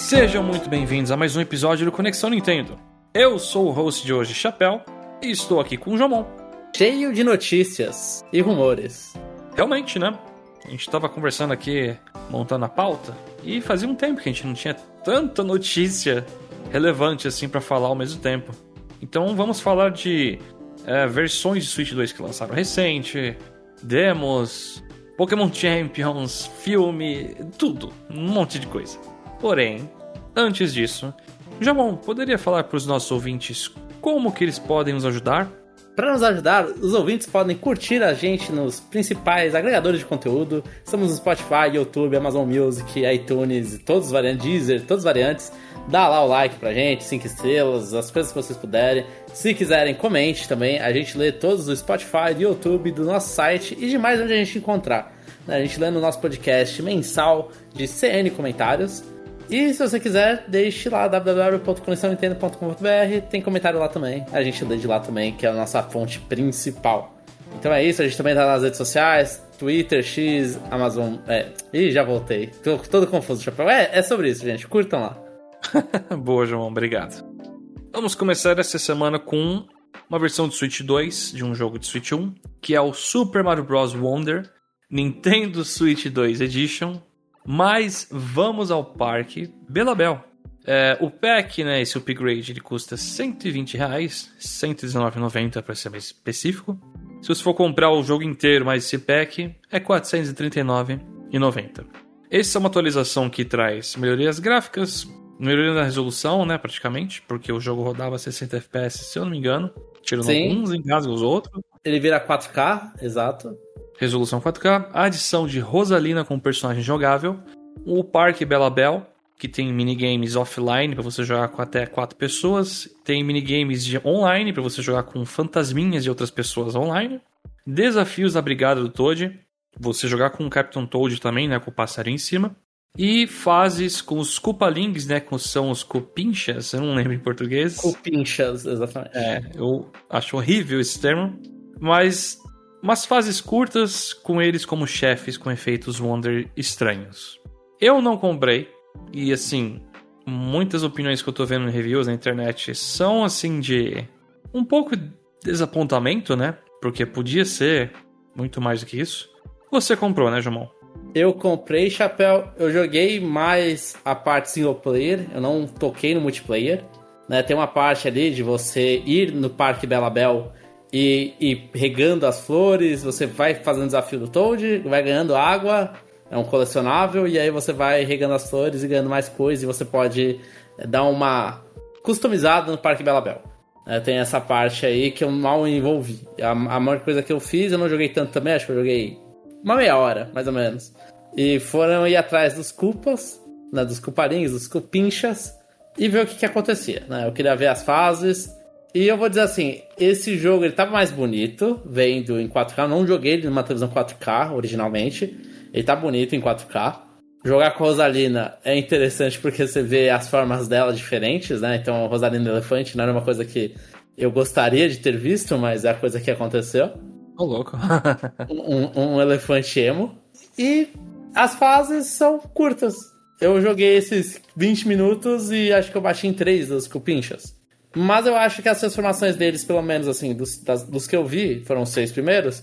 Sejam muito bem-vindos a mais um episódio do Conexão Nintendo. Eu sou o host de hoje, Chapéu, e estou aqui com o Jomon. Cheio de notícias e rumores. Realmente, né? A gente estava conversando aqui, montando a pauta, e fazia um tempo que a gente não tinha tanta notícia relevante assim para falar ao mesmo tempo. Então vamos falar de versões de Switch 2 que lançaram recente, demos, Pokémon Champions, filme, tudo, um monte de coisa. Porém, antes disso, Jamon, poderia falar para os nossos ouvintes como que eles podem nos ajudar? Para nos ajudar, os ouvintes podem curtir a gente nos principais agregadores de conteúdo. Estamos no Spotify, YouTube, Amazon Music, iTunes, todos os variantes, Deezer, todas as variantes. Dá lá o like pra gente, 5 estrelas, as coisas que vocês puderem. Se quiserem, comente também. A gente lê todos do Spotify, do YouTube, do nosso site e de mais onde a gente encontrar. A gente lê no nosso podcast mensal de CN Comentários. E se você quiser, deixe lá www.conexãonintendo.com.br. Tem comentário lá também. A gente lê de lá também, que é a nossa fonte principal. Então é isso, a gente também tá nas redes sociais, Twitter, X, Amazon... Ih, já voltei. Tô todo confuso, Chapéu. É sobre isso, gente. Curtam lá. Boa, João, obrigado. Vamos começar essa semana com uma versão de Switch 2 de um jogo de Switch 1, que é o Super Mario Bros. Wonder Nintendo Switch 2 Edition. Mas vamos ao parque Belabel. O pack, né, esse upgrade, ele custa R$120, R$119,90 para ser mais específico. Se você for comprar o jogo inteiro mais esse pack, é R$439,90. Essa é uma atualização que traz melhorias gráficas, melhoria na resolução, né, praticamente, porque o jogo rodava 60 FPS, se eu não me engano, tirando alguns, engasga os outros. Ele vira 4K, exato. Resolução 4K, a adição de Rosalina como personagem jogável, o Parque Belabel, que tem minigames offline para você jogar com até 4 pessoas, tem minigames de online para você jogar com fantasminhas de outras pessoas online, desafios da Brigada do Toad, você jogar com o Captain Toad também, né, com o passarinho em cima, e fases com os Koopalings, né, que são os Cupinchas, eu não lembro em português. Cupinchas, exatamente. Eu acho horrível esse termo, mas umas fases curtas com eles como chefes com efeitos Wonder estranhos. Eu não comprei, e assim, muitas opiniões que eu tô vendo em reviews na internet são assim de um pouco de desapontamento, né? Porque podia ser muito mais do que isso. Você comprou, né, Jomon? Eu comprei, Chapéu. Eu joguei mais a parte single player, eu não toquei no multiplayer, né? Tem uma parte ali de você ir no Parque Belabel e regando as flores, você vai fazendo desafio do Toad, vai ganhando água, é um colecionável, e aí você vai regando as flores e ganhando mais coisas, e você pode dar uma customizada no Parque Belabel. Tem essa parte aí que eu mal envolvi. A maior coisa que eu fiz, eu não joguei tanto também, acho que eu joguei uma meia hora, mais ou menos. E foram ir atrás dos Koopas, né, dos Kooparinhos, dos Cupinchas, e ver o que acontecia, né? Eu queria ver as fases. E eu vou dizer assim, esse jogo ele tava mais bonito, vendo em 4K. Eu não joguei ele numa televisão 4K originalmente. Ele tá bonito em 4K. Jogar com a Rosalina é interessante porque você vê as formas dela diferentes, né? Então a Rosalina Elefante não era uma coisa que eu gostaria de ter visto, mas é a coisa que aconteceu. Ô, louco. um elefante emo. E as fases são curtas. Eu joguei esses 20 minutos e acho que eu bati em 3 dos Cupinchas. Mas eu acho que as transformações deles, pelo menos assim, dos que eu vi, foram 6 primeiros,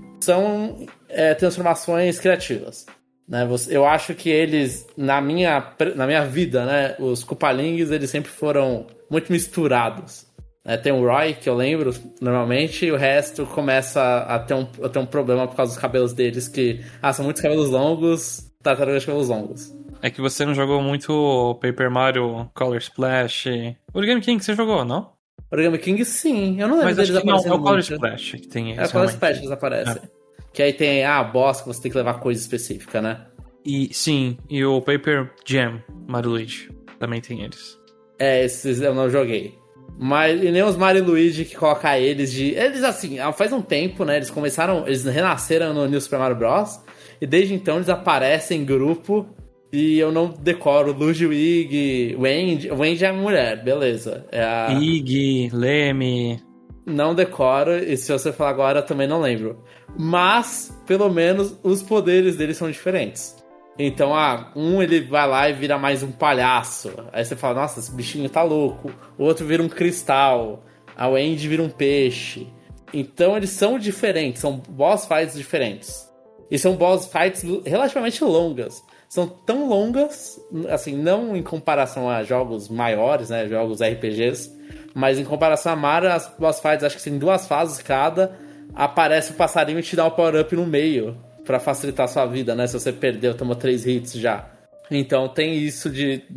são transformações criativas. Né? Eu acho que eles, na minha vida, né, os Koopalings, eles sempre foram muito misturados. Tem o Roy, que eu lembro, normalmente, e o resto começa a ter um problema por causa dos cabelos deles, que são muitos cabelos longos, tartarugas de cabelos longos. É que você não jogou muito Paper Mario Color Splash. Origami King você jogou, não? Origami King, sim. Eu não lembro deles aparecendo. Não, é o Color muito. Splash que tem esse. É o Color Splash que eles aparecem. Que aí tem a boss que você tem que levar coisa específica, né? E sim, e o Paper Jam Mario Luigi também tem eles. Esses eu não joguei. Mas e nem os Mario e Luigi que coloca eles de... Eles assim, faz um tempo, né? Eles renasceram no New Super Mario Bros. E desde então eles aparecem em grupo. E eu não decoro Ludwig, Wendy é a mulher, beleza. Iggy, Lemmy. Não decoro, e se você falar agora eu também não lembro. Mas, pelo menos, os poderes deles são diferentes. Então, ele vai lá e vira mais um palhaço. Aí você fala, nossa, esse bichinho tá louco. O outro vira um cristal. A Wendy vira um peixe. Então, eles são diferentes. São boss fights diferentes. E são boss fights relativamente longas. São tão longas, assim, não em comparação a jogos maiores, né? Jogos RPGs. Mas em comparação a Mario, as boss fights, acho que tem 2 fases cada. Aparece o passarinho e te dá um power-up no meio. Pra facilitar a sua vida, né? Se você perdeu, tomou 3 hits já. Então tem isso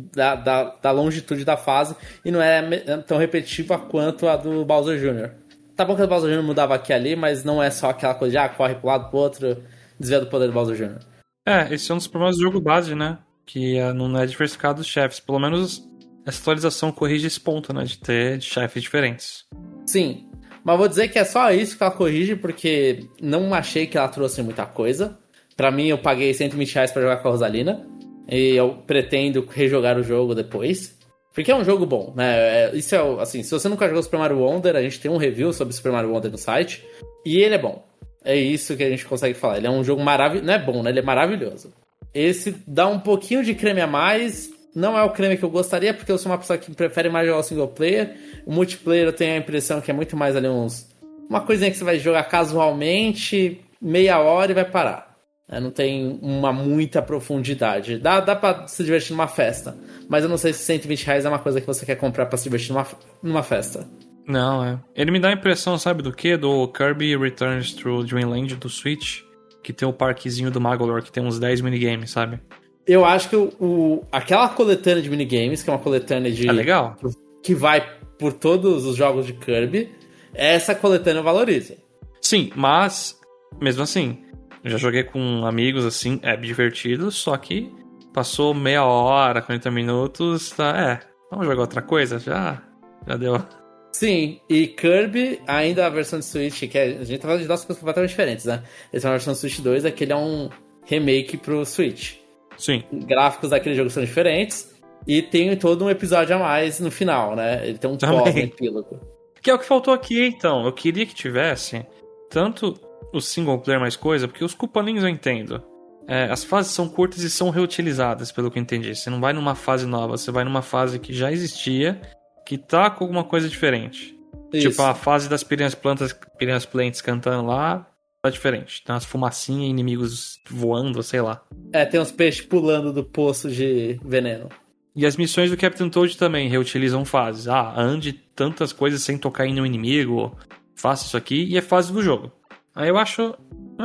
da longitude da fase. E não é tão repetitiva quanto a do Bowser Jr. Tá bom que o Bowser Jr. mudava aqui e ali, mas não é só aquela coisa de corre pro lado pro outro, desvia do poder do Bowser Jr. Esse é um dos problemas do jogo base, né? Que não é diversificado os chefes. Pelo menos essa atualização corrige esse ponto, né? De ter chefes diferentes. Sim. Mas vou dizer que é só isso que ela corrige, porque não achei que ela trouxe muita coisa. Pra mim, eu paguei R$120 pra jogar com a Rosalina. E eu pretendo rejogar o jogo depois. Porque é um jogo bom, né? Isso é, assim, se você nunca jogou Super Mario Wonder, a gente tem um review sobre Super Mario Wonder no site. E ele é bom. É isso que a gente consegue falar. Ele é um jogo maravilhoso. Não é bom, né? Ele é maravilhoso. Esse dá um pouquinho de creme a mais. Não é o creme que eu gostaria, porque eu sou uma pessoa que prefere mais jogar o single player. O multiplayer eu tenho a impressão que é muito mais ali uma coisinha que você vai jogar casualmente, meia hora e vai parar. Não tem muita profundidade. Dá pra se divertir numa festa. Mas eu não sei se R$120 é uma coisa que você quer comprar pra se divertir numa festa. Não, Ele me dá a impressão, sabe do quê? Do Kirby Returns to Dreamland do Switch, que tem o parquezinho do Magolor, que tem uns 10 minigames, sabe? Eu acho que aquela coletânea de minigames, que é uma coletânea de... legal. Que vai por todos os jogos de Kirby, essa coletânea valoriza. Sim, mas, mesmo assim, eu já joguei com amigos, assim, é divertido, só que passou meia hora, 40 minutos, tá, vamos jogar outra coisa? Já deu. Sim, e Kirby, ainda a versão de Switch, que a gente tá falando de 2 coisas completamente diferentes, né? Essa é uma versão do Switch 2, que ele é um remake pro Switch. Sim. Gráficos daquele jogo são diferentes. E tem todo um episódio a mais no final, né? Ele tem um epílogo. Que é o que faltou aqui, então. Eu queria que tivesse tanto o single player mais coisa, porque os cupaninhos eu entendo. As fases são curtas e são reutilizadas, pelo que eu entendi. Você não vai numa fase nova, você vai numa fase que já existia, que tá com alguma coisa diferente. Isso. Tipo, a fase das piranhas plants cantando lá, tá diferente. Tem umas fumacinhas, inimigos voando, sei lá. Tem uns peixes pulando do poço de veneno. E as missões do Captain Toad também reutilizam fases. Ande tantas coisas sem tocar em nenhum inimigo, faça isso aqui, e é fase do jogo. Aí eu acho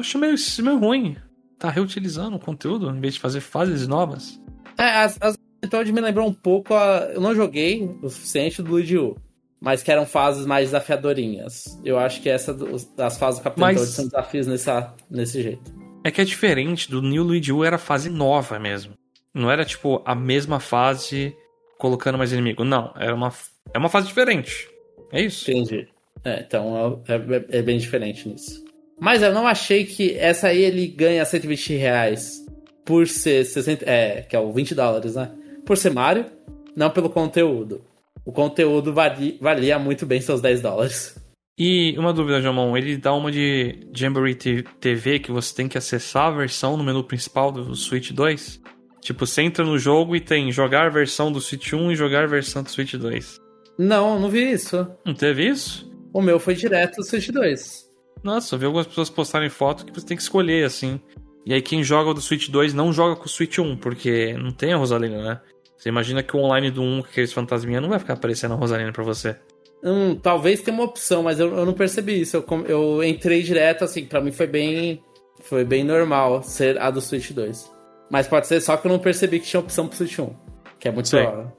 meio ruim. Tá reutilizando o conteúdo, em vez de fazer fases novas. As Toad me lembrou um pouco, eu não joguei o suficiente do Luigi U, mas que eram fases mais desafiadorinhas. Eu acho que das fases do Captain Toad são desafios nesse jeito. É que é diferente, do New Luigi U era fase nova mesmo. Não era, tipo, a mesma fase colocando mais inimigo. Não, é uma fase diferente. É isso. Entendi. Então é bem diferente nisso. Mas eu não achei que essa aí ele ganha R$120 por ser 60... que é o $20, né? Por ser Mario, não pelo conteúdo. O conteúdo valia muito bem seus $10. E uma dúvida, Jomon, ele dá uma de Jamboree TV que você tem que acessar a versão no menu principal do Switch 2? Tipo, você entra no jogo e tem jogar a versão do Switch 1 e jogar a versão do Switch 2. Não vi isso. Não teve isso? O meu foi direto do Switch 2. Nossa, eu vi algumas pessoas postarem foto que você tem que escolher, assim. E aí quem joga o do Switch 2 não joga com o Switch 1, porque não tem a Rosalina, né? Você imagina que o online do 1, com aqueles fantasminha, não vai ficar aparecendo a Rosalina pra você. Talvez tenha uma opção, mas eu não percebi isso. Eu entrei direto, assim, pra mim foi bem normal ser a do Switch 2. Mas pode ser só que eu não percebi que tinha opção pro Switch 1, que é muito provável.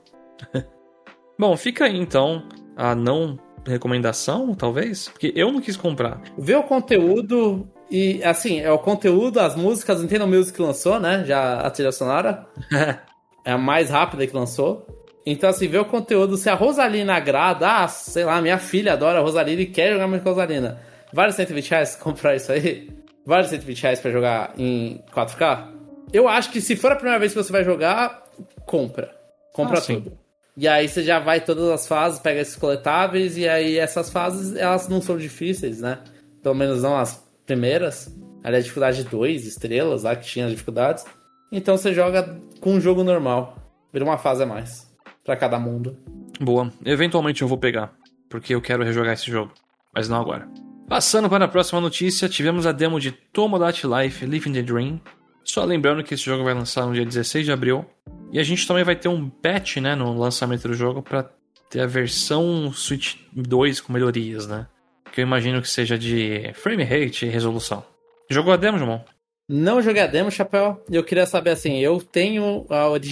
Bom, fica aí então a não recomendação, talvez, porque eu não quis comprar. Vê o conteúdo e, assim, é o conteúdo, as músicas, o Nintendo Music lançou, né? Já a trilha sonora. É a mais rápida que lançou. Então, assim, vê o conteúdo, se a Rosalina agrada, sei lá, minha filha adora a Rosalina e quer jogar muito com a Rosalina. Vale R$120 comprar isso aí? Vale R$120 pra jogar em 4K? Eu acho que se for a primeira vez que você vai jogar, compra. Compra tudo. E aí você já vai todas as fases, pega esses coletáveis, e aí essas fases, elas não são difíceis, né? Pelo menos não as primeiras. Ali é dificuldade 2 estrelas, lá que tinha as dificuldades. Então você joga com um jogo normal. Vira uma fase a mais pra cada mundo. Boa. Eventualmente eu vou pegar, porque eu quero rejogar esse jogo. Mas não agora. Passando para a próxima notícia, tivemos a demo de Tomodachi Life Living the Dream. Só lembrando que esse jogo vai lançar no dia 16 de abril. E a gente também vai ter um patch, né, no lançamento do jogo para ter a versão Switch 2 com melhorias, né? Que eu imagino que seja de frame rate e resolução. Jogou a demo, João? Não joguei a demo, Chapéu. Eu queria saber assim, eu tenho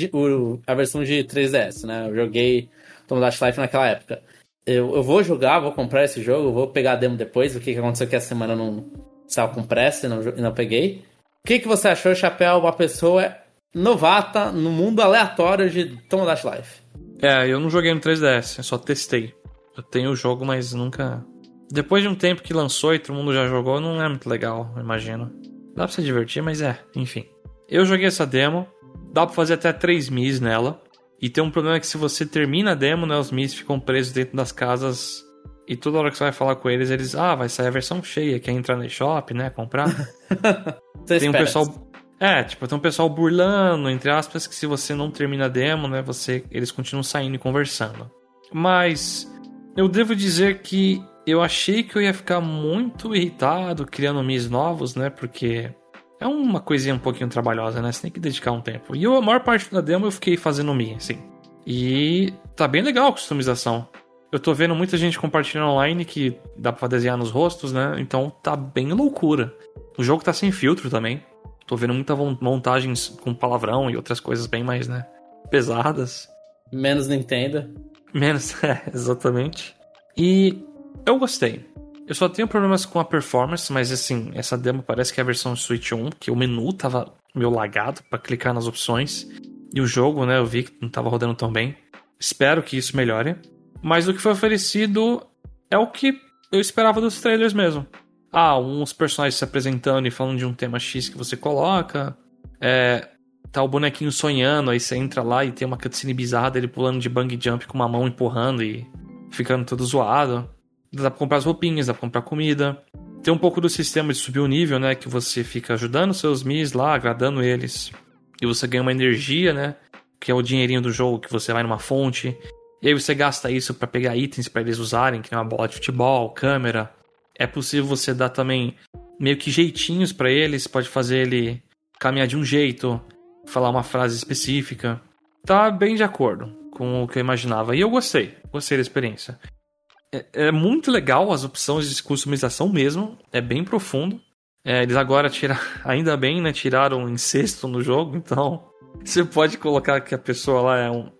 a versão de 3DS, né? Eu joguei Tomodachi Life naquela época. Eu vou jogar, vou comprar esse jogo, vou pegar a demo depois. O que aconteceu que essa semana eu não estava com pressa e não peguei. O que você achou, Chapéu, uma pessoa novata no mundo aleatório de Tomodachi Life? Eu não joguei no 3DS, eu só testei. Eu tenho o jogo, mas nunca... Depois de um tempo que lançou e todo mundo já jogou, não é muito legal, eu imagino. Dá pra se divertir, mas enfim. Eu joguei essa demo, dá pra fazer até 3 Mis nela. E tem um problema que se você termina a demo, né, os Mis ficam presos dentro das casas. E toda hora que você vai falar com eles, vai sair a versão cheia, quer entrar no eShop, né, comprar. Tem um pessoal... tem um pessoal burlando, entre aspas, que se você não termina a demo, né, eles continuam saindo e conversando. Mas eu devo dizer que eu achei que eu ia ficar muito irritado criando Mis novos, né, porque é uma coisinha um pouquinho trabalhosa, né, você tem que dedicar um tempo. E a maior parte da demo eu fiquei fazendo Mi, assim. E tá bem legal a customização. Eu tô vendo muita gente compartilhando online que dá pra desenhar nos rostos, né, então tá bem loucura. O jogo tá sem filtro também. Tô vendo muita montagens com palavrão e outras coisas bem mais, né, pesadas. Menos Nintendo. Menos, exatamente. E eu gostei. Eu só tenho problemas com a performance, mas assim, essa demo parece que é a versão Switch 1, que o menu tava meio lagado pra clicar nas opções. E o jogo, né, eu vi que não tava rodando tão bem. Espero que isso melhore. Mas o que foi oferecido é o que eu esperava dos trailers mesmo. Uns personagens se apresentando e falando de um tema X que você coloca. Tá o bonequinho sonhando, aí você entra lá e tem uma cutscene bizarra dele pulando de bungee jump com uma mão empurrando e ficando todo zoado. Dá pra comprar as roupinhas, dá pra comprar comida. Tem um pouco do sistema de subir o nível, né, que você fica ajudando seus Mis lá, agradando eles. E você ganha uma energia, né, que é o dinheirinho do jogo, que você vai numa fonte. E aí você gasta isso pra pegar itens pra eles usarem, que nem uma bola de futebol, câmera. É possível você dar também meio que jeitinhos pra eles, pode fazer ele caminhar de um jeito, falar uma frase específica. Tá bem de acordo com o que eu imaginava. E eu gostei da experiência. É muito legal as opções de customização mesmo, é bem profundo. Eles agora ainda bem, né, tiraram o incesto no jogo, então você pode colocar que a pessoa lá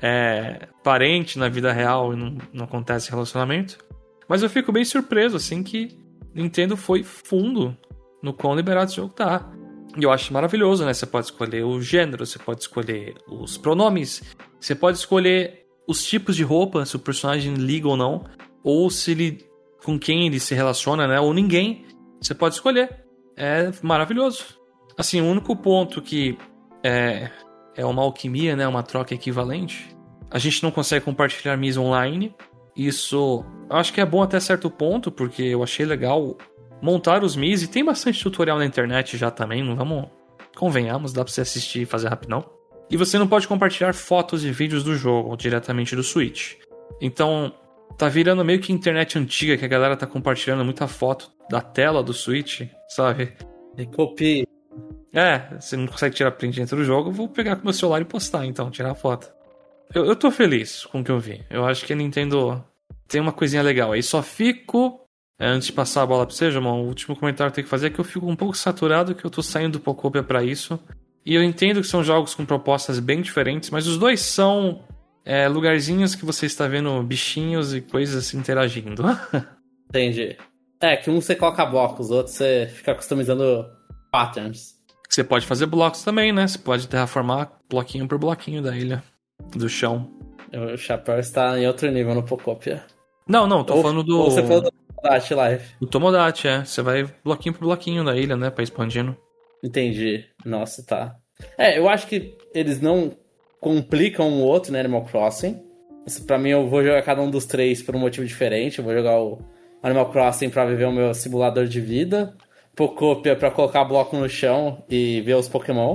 é parente na vida real e não acontece relacionamento. Mas eu fico bem surpreso, assim, que Nintendo foi fundo no quão liberado esse jogo tá. E eu acho maravilhoso, né? Você pode escolher o gênero, você pode escolher os pronomes, você pode escolher os tipos de roupa, se o personagem liga ou não, ou se ele com quem ele se relaciona, né? Ou ninguém. Você pode escolher. É maravilhoso. Assim, o único ponto que é uma alquimia, né? Uma troca equivalente. A gente não consegue compartilhar Mis online. Isso eu acho que é bom até certo ponto, porque eu achei legal montar os Mis. E tem bastante tutorial na internet já também. Não vamos... Convenhamos, dá pra você assistir e fazer rapidão. E você não pode compartilhar fotos e vídeos do jogo diretamente do Switch. Então, tá virando meio que internet antiga, que a galera tá compartilhando muita foto da tela do Switch, sabe? E copie. Você não consegue tirar print dentro do jogo, eu vou pegar com meu celular e postar, então, tirar a foto. Eu tô feliz com o que eu vi. Eu acho que a Nintendo tem uma coisinha legal aí. Só fico... antes de passar a bola pra você, Jamon, o último comentário que eu tenho que fazer é que eu fico um pouco saturado, que eu tô saindo do Pocopia pra isso. E eu entendo que são jogos com propostas bem diferentes, mas os dois são lugarzinhos que você está vendo bichinhos e coisas interagindo. Entendi. Que um você coloca blocos, os outros você fica customizando patterns. Você pode fazer blocos também, né? Você pode terraformar bloquinho por bloquinho da ilha, do chão. O Chapéu está em outro nível no Pocopia. Não, tô falando do... Ou você falou do Tomodachi Life. O Tomodachi, Você vai bloquinho por bloquinho da ilha, né? Pra expandindo. Entendi. Nossa, tá. Eu acho que eles não complicam um outro, né, Animal Crossing. Isso, pra mim, eu vou jogar cada um dos três por um motivo diferente. Eu vou jogar o Animal Crossing pra viver o meu simulador de vida. Pocopia pra colocar bloco no chão e ver os Pokémon.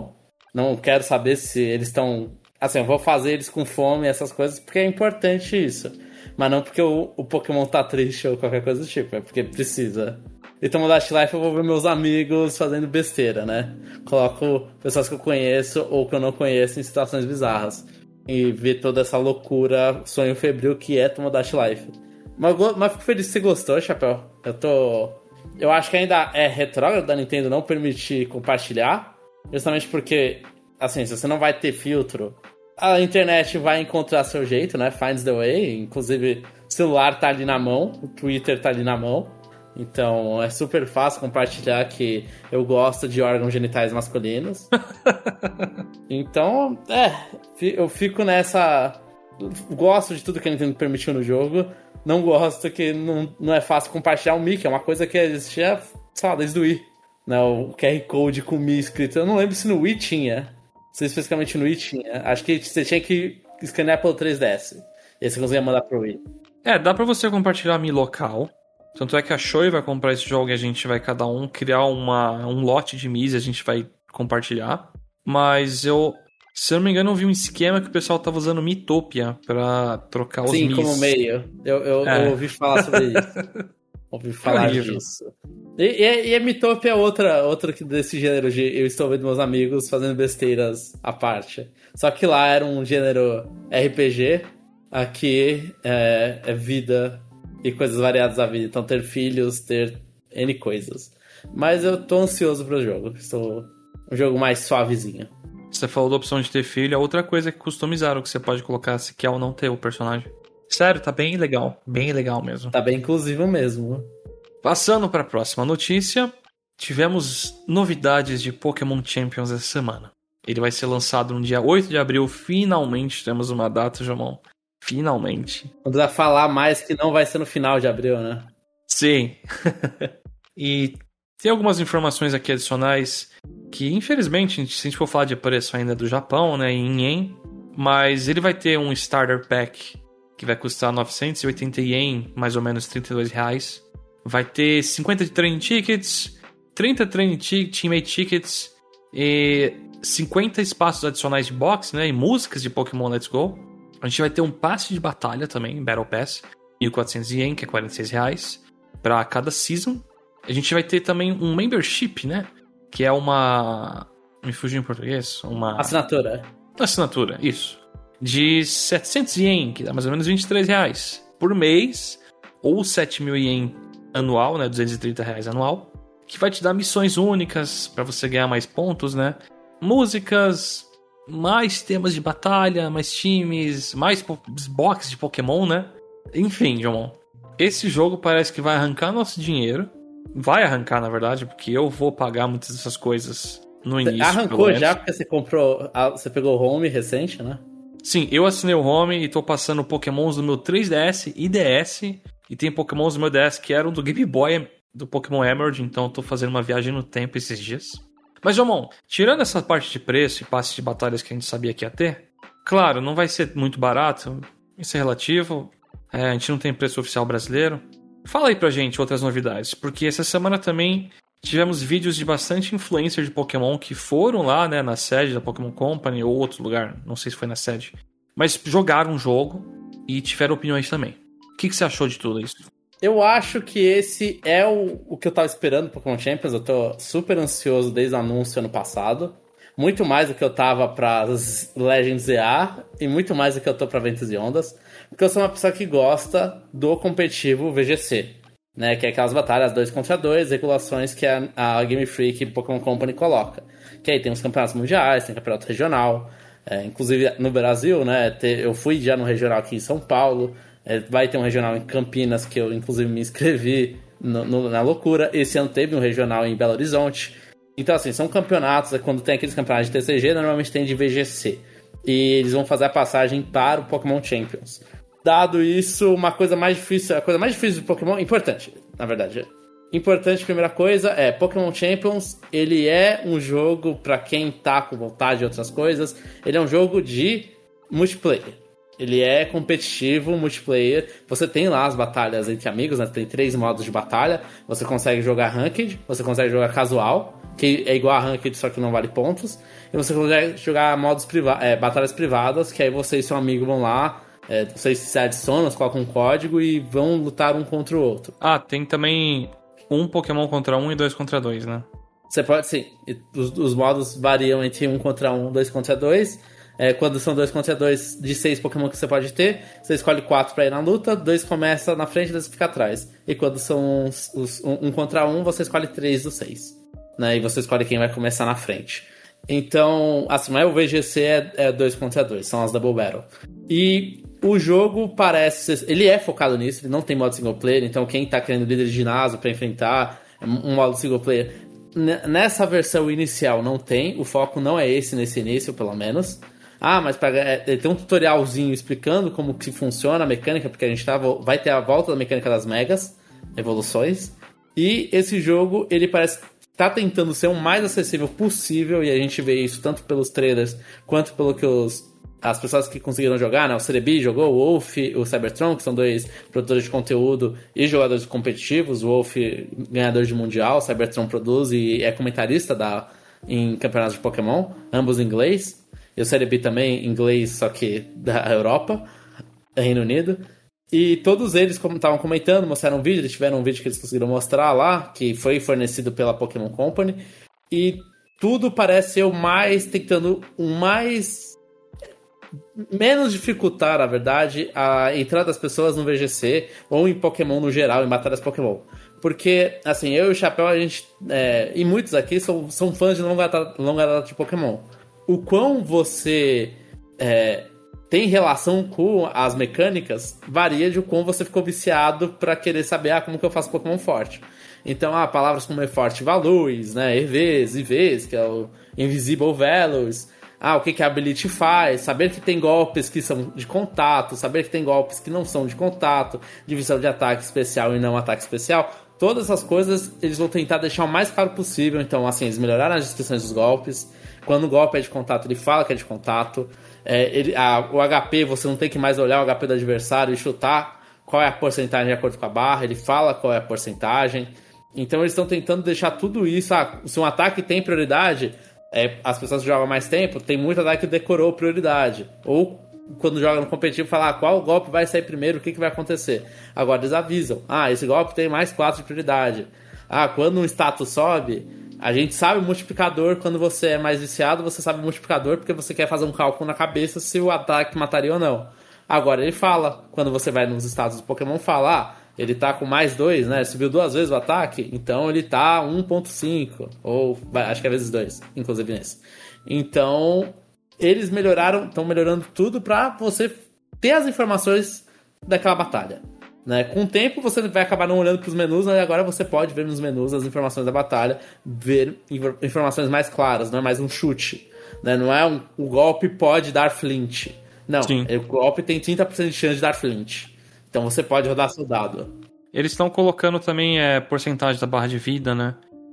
Não quero saber se eles estão... Assim, eu vou fazer eles com fome, essas coisas, porque é importante isso. Mas não porque o Pokémon tá triste ou qualquer coisa do tipo, é porque precisa. Então, no Dash Life eu vou ver meus amigos fazendo besteira, né? Coloco pessoas que eu conheço ou que eu não conheço em situações bizarras. E ver toda essa loucura, sonho febril que é Tomodachi Life. Mas fico feliz que você gostou, Chapéu. Eu acho que ainda é retrógrado da Nintendo não permitir compartilhar. Justamente porque, assim, se você não vai ter filtro, a internet vai encontrar seu jeito, né? Finds the way. Inclusive, o celular tá ali na mão, o Twitter tá ali na mão. Então, é super fácil compartilhar que eu gosto de órgãos genitais masculinos. Então, eu fico nessa... Gosto de tudo que a Nintendo permitiu no jogo. Não gosto que não é fácil compartilhar o Mickey. É uma coisa que existia, sei lá, desde o Wii. Né? O QR Code com o Mi escrito. Eu não lembro se no Wii tinha. Se especificamente no Wii tinha. Acho que você tinha que escanear pelo 3DS. E aí você conseguia mandar pro Wii. Dá pra você compartilhar Mi local. Tanto é que a Shoei vai comprar esse jogo e a gente vai cada um criar um lote de Mis e a gente vai compartilhar. Mas se eu não me engano, eu vi um esquema que o pessoal tava usando Miitopia pra trocar os Mis. Sim, como meio. Eu ouvi falar sobre isso. Ouvi falar disso. E a Miitopia é outra desse gênero de eu estou vendo meus amigos fazendo besteiras à parte. Só que lá era um gênero RPG, aqui é vida e coisas variadas da vida. Então ter filhos, ter N coisas. Mas eu tô ansioso pro jogo. Estou um jogo mais suavezinho. Você falou da opção de ter filho, a outra coisa é que customizaram, que você pode colocar se quer ou não ter o personagem. Sério, tá bem legal mesmo. Tá bem inclusivo mesmo. Passando para a próxima notícia, tivemos novidades de Pokémon Champions essa semana. Ele vai ser lançado no dia 8 de abril, finalmente temos uma data, Jomon. Finalmente. Quando vai falar mais que não vai ser no final de abril, né? Sim. E tem algumas informações aqui adicionais que, infelizmente, se a gente for falar de preço ainda do Japão, né, em ien, mas ele vai ter um Starter Pack que vai custar 980 ien, mais ou menos R$32. Vai ter 50 de Training Tickets, 30 Teammate Tickets e 50 espaços adicionais de box, né, e músicas de Pokémon Let's Go. A gente vai ter um passe de batalha também, Battle Pass, 1.400 ien, que é R$46, para cada season. A gente vai ter também um membership, né, que é uma... Me fugiu em português? Uma... Assinatura, isso. De 700 ien, que dá mais ou menos R$23 por mês, ou 7.000 ien anual, né, R$230 anual, que vai te dar missões únicas para você ganhar mais pontos, né, músicas, mais temas de batalha, mais times, mais boxes de Pokémon, né, enfim, Jomon, esse jogo parece que vai arrancar nosso dinheiro, vai arrancar, na verdade, porque eu vou pagar muitas dessas coisas no início. Arrancou já, porque você pegou o Home recente, né? Sim, eu assinei o Home e tô passando Pokémons do meu 3DS e DS. E tem Pokémons do meu DS que eram do Game Boy, do Pokémon Emerald. Então eu tô fazendo uma viagem no tempo esses dias. Mas, Jomon, tirando essa parte de preço e passe de batalhas que a gente sabia que ia ter, claro, não vai ser muito barato. Isso é relativo. A gente não tem preço oficial brasileiro. Fala aí pra gente outras novidades. Porque essa semana também tivemos vídeos de bastante influencer de Pokémon que foram lá, né, na sede da Pokémon Company ou outro lugar, não sei se foi na sede, mas jogaram o jogo e tiveram opiniões também. O que você achou de tudo isso? Eu acho que esse é o que eu tava esperando do Pokémon Champions. Eu tô super ansioso desde o anúncio ano passado. Muito mais do que eu tava pra Legends EA e muito mais do que eu tô pra Ventos e Ondas. Porque eu sou uma pessoa que gosta do competitivo VGC. Né, que é aquelas batalhas 2 contra 2, regulações que a Game Freak e Pokémon Company coloca. Que aí tem os campeonatos mundiais, tem campeonato regional, inclusive no Brasil, né, eu fui já no regional aqui em São Paulo, vai ter um regional em Campinas, que eu inclusive me inscrevi na loucura. Esse ano teve um regional em Belo Horizonte. Então assim, são campeonatos, quando tem aqueles campeonatos de TCG, normalmente tem de VGC. E eles vão fazer a passagem para o Pokémon Champions. Dado isso, a coisa mais difícil de Pokémon, importante, na verdade. Importante, primeira coisa, Pokémon Champions, ele é um jogo, pra quem tá com vontade de outras coisas, ele é um jogo de multiplayer. Ele é competitivo, multiplayer. Você tem lá as batalhas entre amigos, né? Tem 3 modos de batalha. Você consegue jogar ranked, você consegue jogar casual, que é igual a Ranked, só que não vale pontos. E você consegue jogar batalhas privadas, que aí você e seu amigo vão lá, vocês se adicionam, colocam um código e vão lutar um contra o outro. Tem também um Pokémon contra um e 2 contra 2, né? Você pode, sim. Os modos variam entre 1 contra 1, 2 contra 2. Quando são 2 contra 2, de 6 Pokémon que você pode ter, você escolhe 4 pra ir na luta, 2 começa na frente e 2 fica atrás. E quando são os 1 contra 1, você escolhe 3 dos 6. Né? E você escolhe quem vai começar na frente. Então, assim, o VGC é 2 contra 2, são as Double Battle. E o jogo parece... Ele é focado nisso, ele não tem modo single player, então quem tá querendo líder de ginásio pra enfrentar um modo single player... Nessa versão inicial não tem, o foco não é esse nesse início, pelo menos. Mas tem um tutorialzinho explicando como que funciona a mecânica, porque a gente vai ter a volta da mecânica das megas evoluções. E esse jogo, ele parece tá tentando ser o mais acessível possível, e a gente vê isso tanto pelos trailers quanto pelo que as pessoas que conseguiram jogar, né? O Cerebi jogou, o Wolf, o Cybertron, que são 2 produtores de conteúdo e jogadores competitivos. O Wolf, ganhador de mundial, o Cybertron produz e é comentarista em campeonatos de Pokémon, ambos em inglês. E o Cerebi também em inglês, só que da Europa, Reino Unido. E todos eles, como estavam comentando, mostraram um vídeo, eles tiveram um vídeo que eles conseguiram mostrar lá, que foi fornecido pela Pokémon Company. E tudo parece ser tentando menos dificultar, na verdade, a entrada das pessoas no VGC ou em Pokémon no geral, em batalhas Pokémon. Porque, assim, eu e o Chapéu, a gente, e muitos aqui são fãs de longa data de Pokémon. O quão você tem relação com as mecânicas varia de o quão você ficou viciado pra querer saber como que eu faço Pokémon forte. Então, palavras como Effort Values, né, EVs, IVs, que é o Invisible Values, o que a Ability faz, saber que tem golpes que são de contato, saber que tem golpes que não são de contato, divisão de ataque especial e não ataque especial, todas essas coisas eles vão tentar deixar o mais claro possível. Então, assim, eles melhoraram as descrições dos golpes. Quando o golpe é de contato, ele fala que é de contato. O HP, você não tem que mais olhar o HP do adversário e chutar qual é a porcentagem de acordo com a barra, ele fala qual é a porcentagem. Então eles estão tentando deixar tudo isso. Se um ataque tem prioridade, as pessoas que jogam mais tempo, tem muito ataque que decorou prioridade. Ou quando joga no competitivo, fala qual golpe vai sair primeiro, o que vai acontecer. Agora eles avisam, esse golpe tem mais 4 de prioridade. Quando um status sobe, a gente sabe o multiplicador. Quando você é mais viciado, você sabe o multiplicador, porque você quer fazer um cálculo na cabeça se o ataque mataria ou não. Agora ele fala, quando você vai nos status do Pokémon, fala, ele tá com mais 2, né? Subiu 2 vezes o ataque, então ele tá 1.5, ou acho que é vezes 2, inclusive nesse. Então, eles estão melhorando tudo pra você ter as informações daquela batalha. Né? Com o tempo você vai acabar não olhando para os menus, mas agora você pode ver nos menus as informações da batalha, ver informações mais claras, não é mais um chute, né? Não é o golpe pode dar flint. Não, o golpe tem 30% de chance de dar flint. Então você pode rodar seu dado. Eles estão colocando também porcentagem da barra de vida, né?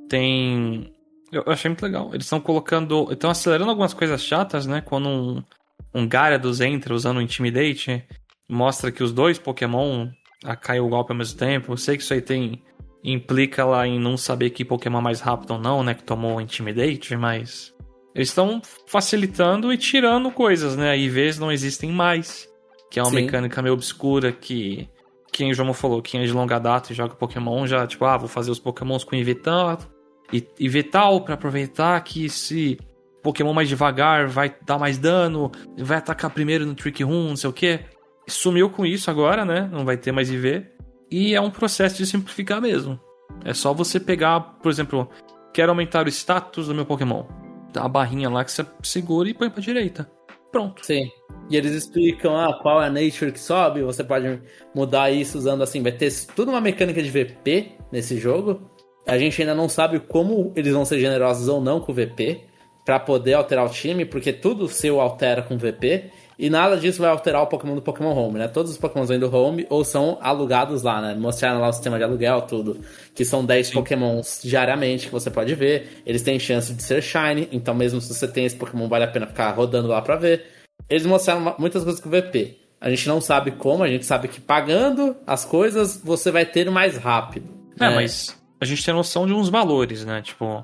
Eu achei muito legal. Eles estão acelerando algumas coisas chatas, né? Quando um Gyarados entra usando o Intimidate, mostra que os 2 Pokémon cai o golpe ao mesmo tempo. Eu sei que isso aí implica lá em não saber que Pokémon é mais rápido ou não, né? Que tomou Intimidate, mas eles estão facilitando e tirando coisas, né? IVs não existem mais, que é uma mecânica meio obscura que quem o João falou, quem é de longa data e joga Pokémon já, vou fazer os Pokémons com IV tal e IV tal pra aproveitar que se Pokémon mais devagar vai dar mais dano, vai atacar primeiro no Trick Room, não sei o que. Sumiu com isso agora, né? Não vai ter mais IV. E é um processo de simplificar mesmo. É só você pegar, por exemplo, quero aumentar o status do meu Pokémon. Dá a barrinha lá que você segura e põe pra direita. Pronto. Sim. E eles explicam qual é a nature que sobe. Você pode mudar isso usando assim. Vai ter tudo uma mecânica de VP nesse jogo. A gente ainda não sabe como eles vão ser generosos ou não com o VP pra poder alterar o time, porque tudo seu altera com VP. E nada disso vai alterar o Pokémon do Pokémon Home, né? Todos os Pokémons vêm do Home ou são alugados lá, né? Mostraram lá o sistema de aluguel, tudo. Que são 10 Pokémons diariamente que você pode ver. Eles têm chance de ser Shiny, então mesmo se você tem esse Pokémon, vale a pena ficar rodando lá pra ver. Eles mostraram muitas coisas com o VP. A gente não sabe como, a gente sabe que pagando as coisas, você vai ter mais rápido. Mas a gente tem noção de uns valores, né?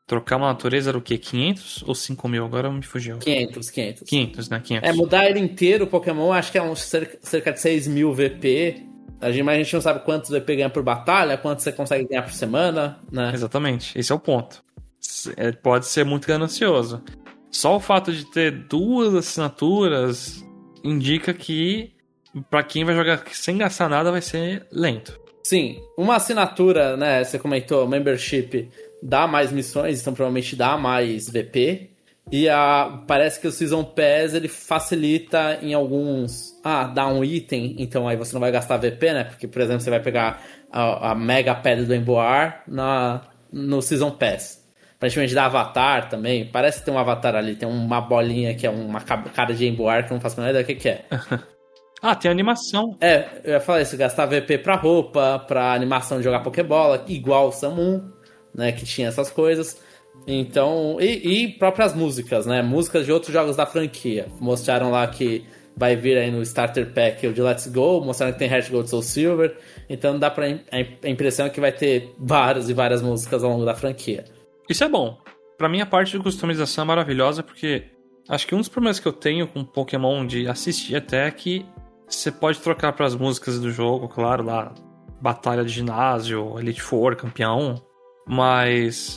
Trocar uma natureza era o quê? 500 ou 5 mil? Agora me fugiu. 500. 500, né? 500. Mudar ele inteiro, o Pokémon, acho que é uns cerca de 6 mil VP. Mas a gente não sabe quantos VP ganha por batalha, quantos você consegue ganhar por semana, né? Exatamente, esse é o ponto. Pode ser muito ganancioso. Só o fato de ter 2 assinaturas indica que pra quem vai jogar sem gastar nada vai ser lento. Sim, uma assinatura, né, você comentou, membership, dá mais missões, então provavelmente dá mais VP. E parece que o Season Pass, ele facilita em alguns... dá um item, então aí você não vai gastar VP, né? Porque, por exemplo, você vai pegar a Mega Pedra do Emboar no Season Pass. Praticamente dá avatar também. Parece que tem um avatar ali, tem uma bolinha que é uma cara de Emboar, que eu não faço a menor ideia do que é. Tem animação. Eu ia falar isso, gastar VP pra roupa, pra animação de jogar Pokébola, igual o Samun, né? Que tinha essas coisas. Então, e próprias músicas, né? Músicas de outros jogos da franquia. Mostraram lá que vai vir aí no Starter Pack o de Let's Go, mostraram que tem Heart Gold Soul Silver. Então dá pra a impressão que vai ter várias e várias músicas ao longo da franquia. Isso é bom. Pra mim a parte de customização é maravilhosa, porque acho que um dos problemas que eu tenho com Pokémon de assistir até é que você pode trocar pras músicas do jogo, claro, lá, batalha de ginásio, Elite Four, campeão, mas...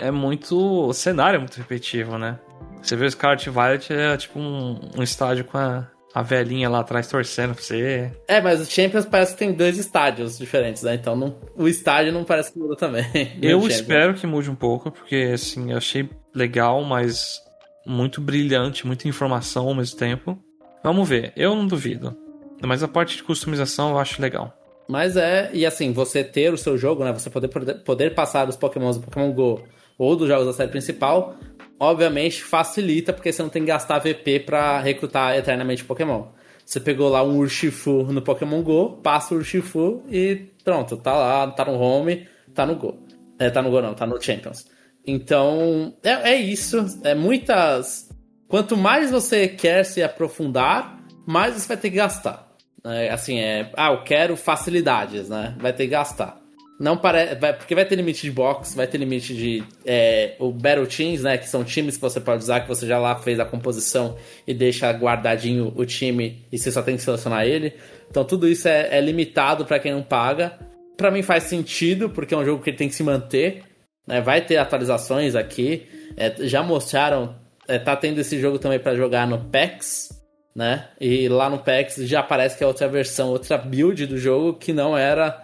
o cenário é muito repetitivo, né? Você vê o Scarlet Violet, é tipo um estádio com a velhinha lá atrás torcendo pra você. Mas o Champions parece que tem 2 estádios diferentes, né? Então o estádio não parece que muda também. Eu espero que mude um pouco, porque assim, eu achei legal, mas muito brilhante, muita informação ao mesmo tempo. Vamos ver, eu não duvido. Mas a parte de customização eu acho legal. Mas e assim, você ter o seu jogo, né? Você poder passar os Pokémons do Pokémon GO ou dos jogos da série principal, obviamente facilita, porque você não tem que gastar VP pra recrutar eternamente Pokémon. Você pegou lá um Urshifu no Pokémon GO, passa o Urshifu e pronto, tá lá, tá no home, tá no GO. Tá no GO não, tá no Champions. Então, é isso. Quanto mais você quer se aprofundar, mais você vai ter que gastar. Eu quero facilidades, né? Vai ter que gastar. Porque vai ter limite de box, vai ter limite de o Battle Teams, né? Que são times que você pode usar, que você já lá fez a composição e deixa guardadinho o time e você só tem que selecionar ele. Então tudo isso é limitado pra quem não paga. Pra mim faz sentido, porque é um jogo que ele tem que se manter, né? Vai ter atualizações aqui. Já mostraram, tá tendo esse jogo também pra jogar no PAX, né? E lá no PAX já aparece que é outra versão, outra build do jogo que não era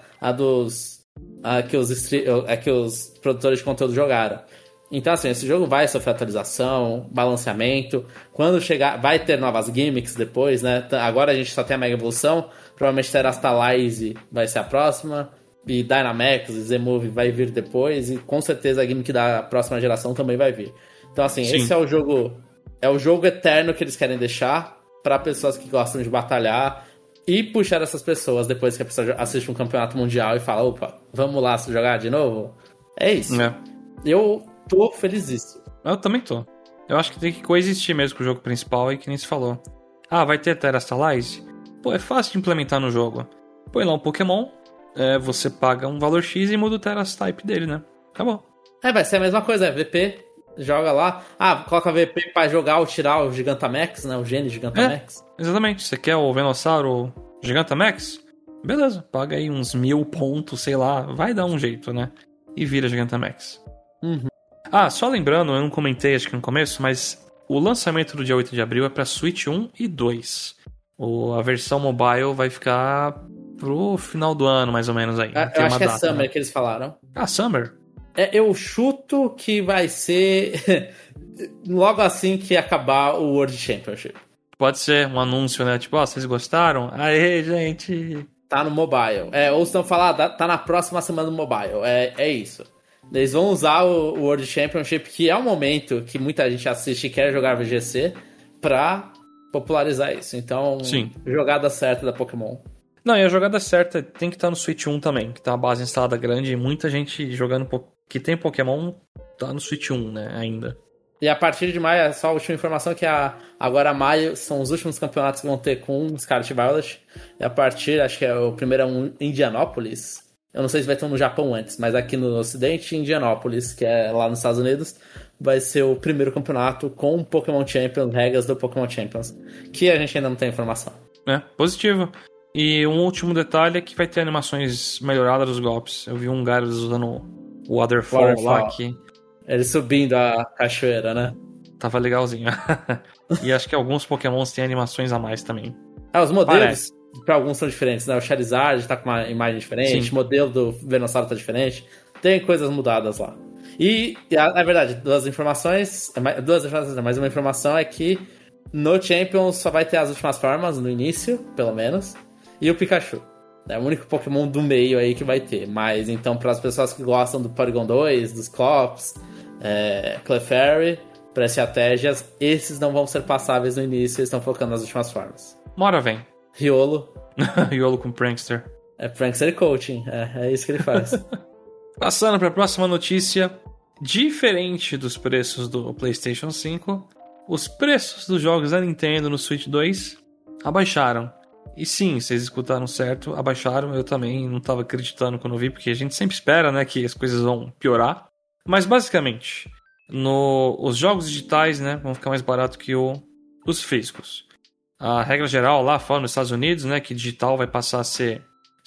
que os produtores de conteúdo jogaram. Então, assim, esse jogo vai sofrer atualização, balanceamento. Quando chegar, vai ter novas gimmicks depois, né? Agora a gente só tem a Mega Evolução. Provavelmente Terastalize vai ser a próxima. E Dynamax e Z-Move vai vir depois. E com certeza a gimmick da próxima geração também vai vir. Então, assim, sim, esse é o jogo. É o jogo eterno que eles querem deixar para pessoas que gostam de batalhar. E puxar essas pessoas depois que a pessoa assiste um campeonato mundial e fala, opa, vamos lá jogar de novo? É isso. Eu tô felizíssimo. Eu também tô. Eu acho que tem que coexistir mesmo com o jogo principal aí, que nem se falou. Vai ter Terastalize? É fácil de implementar no jogo. Põe lá um Pokémon, você paga um valor X e muda o Terrastype dele, né? Acabou. Vai ser a mesma coisa, VP, joga lá. Coloca VP pra jogar ou tirar o Gigantamax, né? O gene Gigantamax. Exatamente. Você quer o Venossauro Gigantamax? Beleza, paga aí uns 1000 pontos, sei lá. Vai dar um jeito, né? E vira Gigantamax. Uhum. Só lembrando, eu não comentei acho que no começo, mas o lançamento do dia 8 de abril é pra Switch 1 e 2. A versão mobile vai ficar pro final do ano, mais ou menos aí. Eu acho que é Summer, né? Que eles falaram. Summer? Eu chuto que vai ser logo assim que acabar o World Championship. Pode ser um anúncio, né? Tipo, vocês gostaram? Aê, gente! Tá no mobile. Ou estão falando, tá na próxima semana do mobile. É isso. Eles vão usar o World Championship, que é um momento que muita gente assiste e quer jogar VGC, pra popularizar isso. Então, sim, jogada certa da Pokémon. Não, e a jogada certa tem que estar no Switch 1 também, que tá uma base instalada grande e muita gente jogando que tem Pokémon tá no Switch 1, né, ainda. E a partir de maio, só a última informação que agora maio são os últimos campeonatos que vão ter com Scarlet Violet. E a partir, acho que o primeiro é um Indianápolis. Eu não sei se vai ter um no Japão antes, mas aqui no Ocidente, em Indianápolis, que é lá nos Estados Unidos, vai ser o primeiro campeonato com Pokémon Champions, regras do Pokémon Champions, que a gente ainda não tem informação. Positivo. E um último detalhe é que vai ter animações melhoradas dos golpes. Eu vi um Gyarados usando o Waterfall lá aqui. Ele subindo a cachoeira, né? Tava legalzinho. E acho que alguns Pokémons têm animações a mais também. Os modelos, pra alguns são diferentes, né? O Charizard tá com uma imagem diferente, o modelo do Venusaur tá diferente. Tem coisas mudadas lá. E, na verdade, duas informações, mais uma informação é que no Champions só vai ter as últimas formas, no início, pelo menos, e o Pikachu. É o único Pokémon do meio aí que vai ter. Mas, então, para as pessoas que gostam do Porygon 2, dos Clops, Clefairy, para estratégias, esses não vão ser passáveis no início, eles estão focando nas últimas formas. Mora vem. Riolo. Riolo com Prankster. Prankster e Coaching, é isso que ele faz. Passando para a próxima notícia, diferente dos preços do PlayStation 5, os preços dos jogos da Nintendo no Switch 2 abaixaram. E sim, vocês escutaram certo, abaixaram. Eu também não estava acreditando quando vi, porque a gente sempre espera, né, que as coisas vão piorar. Mas basicamente, os jogos digitais, né, vão ficar mais baratos que os físicos. A regra geral lá fora nos Estados Unidos, né, que digital vai passar a ser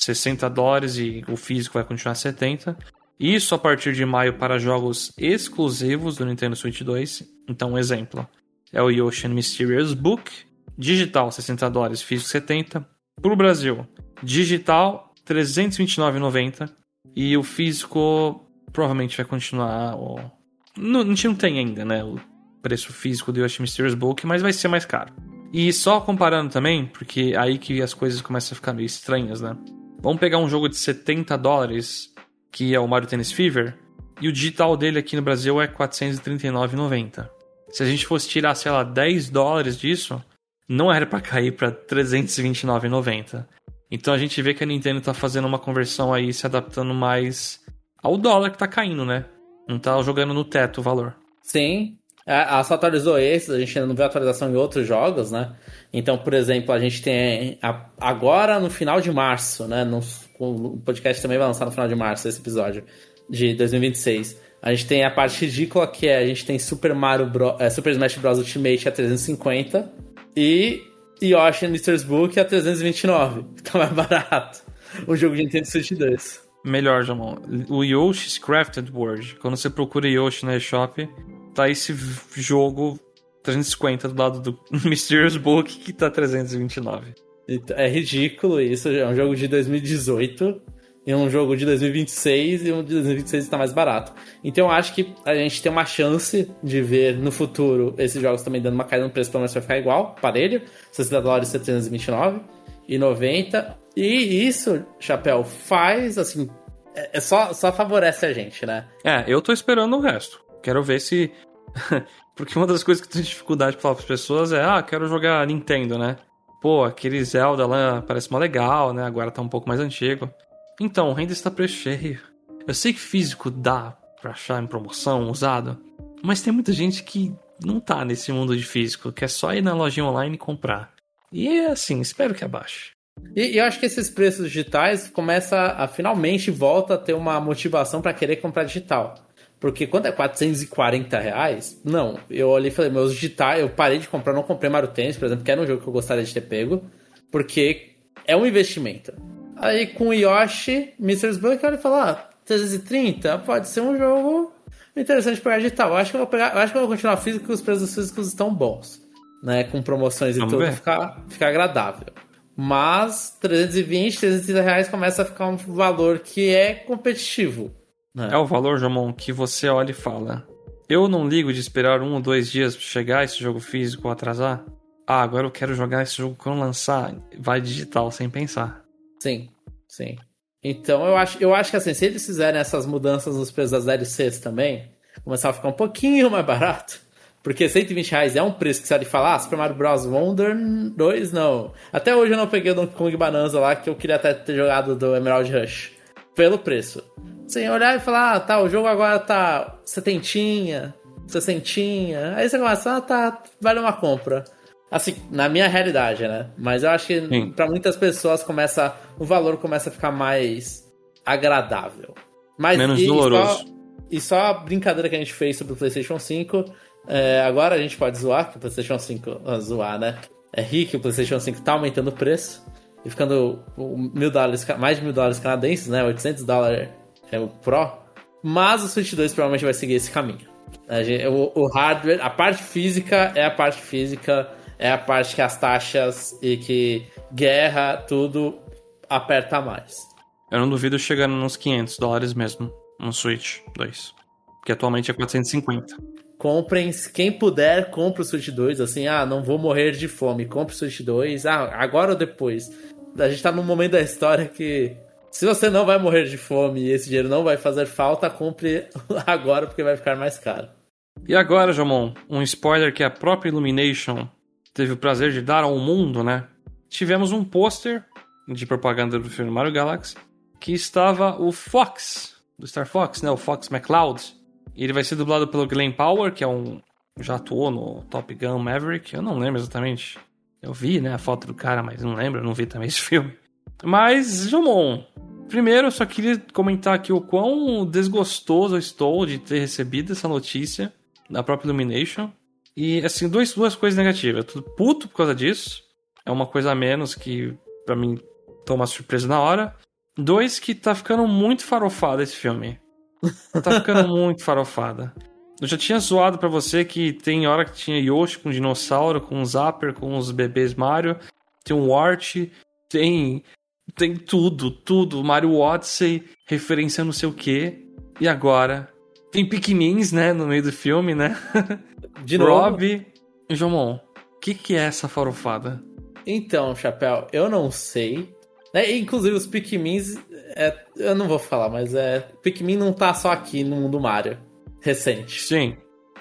$60 e o físico vai continuar $70. Isso a partir de maio para jogos exclusivos do Nintendo Switch 2. Então, um exemplo é o Yoshi Mysterious Book, digital $60, físico $70. Para o Brasil, digital R$329,90 e o físico provavelmente vai continuar. A gente não tem ainda, né, o preço físico do Yoshi Mysterious Book, mas vai ser mais caro. E só comparando também, porque aí que as coisas começam a ficar meio estranhas, né? Vamos pegar um jogo de $70, que é o Mario Tennis Fever, e o digital dele aqui no Brasil é R$439,90. Se a gente fosse tirar, sei lá, $10 disso, não era pra cair pra R$329,90. Então a gente vê que a Nintendo tá fazendo uma conversão aí, se adaptando mais ao dólar que tá caindo, né? Não tá jogando no teto o valor. Sim. Ela só atualizou esses, a gente ainda não viu atualização em outros jogos, né? Então, por exemplo, a gente tem agora no final de março, né? O podcast também vai lançar no final de março esse episódio de 2026. A gente tem a parte ridícula que a gente tem Super Smash Bros. Ultimate a 350 e Yoshi Mysteries Book a 329, que tá mais barato. O jogo de Nintendo Switch 2. Melhor, Jamon. O Yoshi's Crafted World. Quando você procura Yoshi na eShop, tá esse jogo 350 do lado do Mysterious Book que tá 329. É ridículo isso. É um jogo de 2018 e um jogo de 2026 e um de 2026 está mais barato. Então eu acho que a gente tem uma chance de ver no futuro esses jogos também dando uma caída no preço, pelo menos vai ficar igual, parelho, $60, $729,90. E isso, Chapéu, faz assim, só favorece a gente, né? Eu tô esperando o resto. Quero ver se... Porque uma das coisas que eu tenho dificuldade de falar para as pessoas é quero jogar Nintendo, né? Pô, aquele Zelda lá parece mó legal, né? Agora tá um pouco mais antigo. Então, ainda está preço cheio. Eu sei que físico dá pra achar em promoção, usado, mas tem muita gente que não tá nesse mundo de físico, que é só ir na lojinha online e comprar. E é assim, espero que abaixe. E eu acho que esses preços digitais finalmente volta a ter uma motivação para querer comprar digital. Porque quando é R$440, não. Eu olhei e falei, meus digitais, eu parei de comprar, não comprei Mario Tennis, por exemplo, que era um jogo que eu gostaria de ter pego, porque é um investimento. Aí com o Yoshi, Mysteries Book, eu olhei e falei, 330 pode ser um jogo interessante para digital. Eu acho que eu vou continuar físico, porque os preços físicos estão bons, né? Com promoções e tudo, ficar agradável. Mas 320, R$330 começa a ficar um valor que é competitivo. É o valor, Jamon, que você olha e fala, eu não ligo de esperar 1 ou 2 dias pra chegar esse jogo físico ou atrasar. Agora eu quero jogar esse jogo quando lançar. Vai digital, sem pensar. Sim. Então eu acho que assim, se eles fizerem essas mudanças nos preços das DLCs também, começar a ficar um pouquinho mais barato. Porque R$120 é um preço que você pode falar, Super Mario Bros. Wonder 2 não. Até hoje eu não peguei o Donkey Kong Bonanza lá, que eu queria até ter jogado do Emerald Rush. Pelo preço. Sem olhar e falar, o jogo agora tá 60. Aí você começa, vale uma compra. Assim, na minha realidade, né? Mas eu acho que pra muitas pessoas o valor começa a ficar mais agradável. Mas, menos doloroso. E só a brincadeira que a gente fez sobre o PlayStation 5, agora a gente pode zoar, que o PlayStation 5... zoar, né? É rir que o PlayStation 5 tá aumentando o preço e ficando $1.000, mais de $1.000 canadenses, né? $800 é o Pro. Mas o Switch 2 provavelmente vai seguir esse caminho. O hardware, a parte física é a parte física, é a parte que as taxas e que guerra, tudo aperta mais. Eu não duvido chegar nos $500 mesmo, no Switch 2. Que atualmente é 450. Comprem, quem puder, compre o Switch 2, assim, não vou morrer de fome, compre o Switch 2, agora ou depois. A gente tá num momento da história que, se você não vai morrer de fome e esse dinheiro não vai fazer falta, compre agora, porque vai ficar mais caro. E agora, Jomon, um spoiler que a própria Illumination teve o prazer de dar ao mundo, né? Tivemos um pôster de propaganda do filme Mario Galaxy, que estava o Fox, do Star Fox, né? O Fox McCloud. E ele vai ser dublado pelo Glenn Powell, que já atuou no Top Gun Maverick. Eu não lembro exatamente. Eu vi, né, a foto do cara, mas não lembro. Eu não vi também esse filme. Mas, Jomon, primeiro eu só queria comentar aqui o quão desgostoso eu estou de ter recebido essa notícia da própria Illumination. E, assim, duas coisas negativas. Eu tô puto por causa disso. É uma coisa a menos que, pra mim, toma surpresa na hora. 2, que tá ficando muito farofado esse filme. Tá ficando muito farofada. Eu já tinha zoado pra você que tem hora que tinha Yoshi com dinossauro, com Zapper, com os bebês Mario. Tem um Wart, tem tudo. Mario Odyssey, referência não sei o que. E agora tem Pikmins, né, no meio do filme, né? De novo. Rob e Jomon, o que é essa farofada? Então, Chapéu, eu não sei. Inclusive os Pikmins, eu não vou falar, mas Pikmin não tá só aqui no mundo Mario recente. Sim.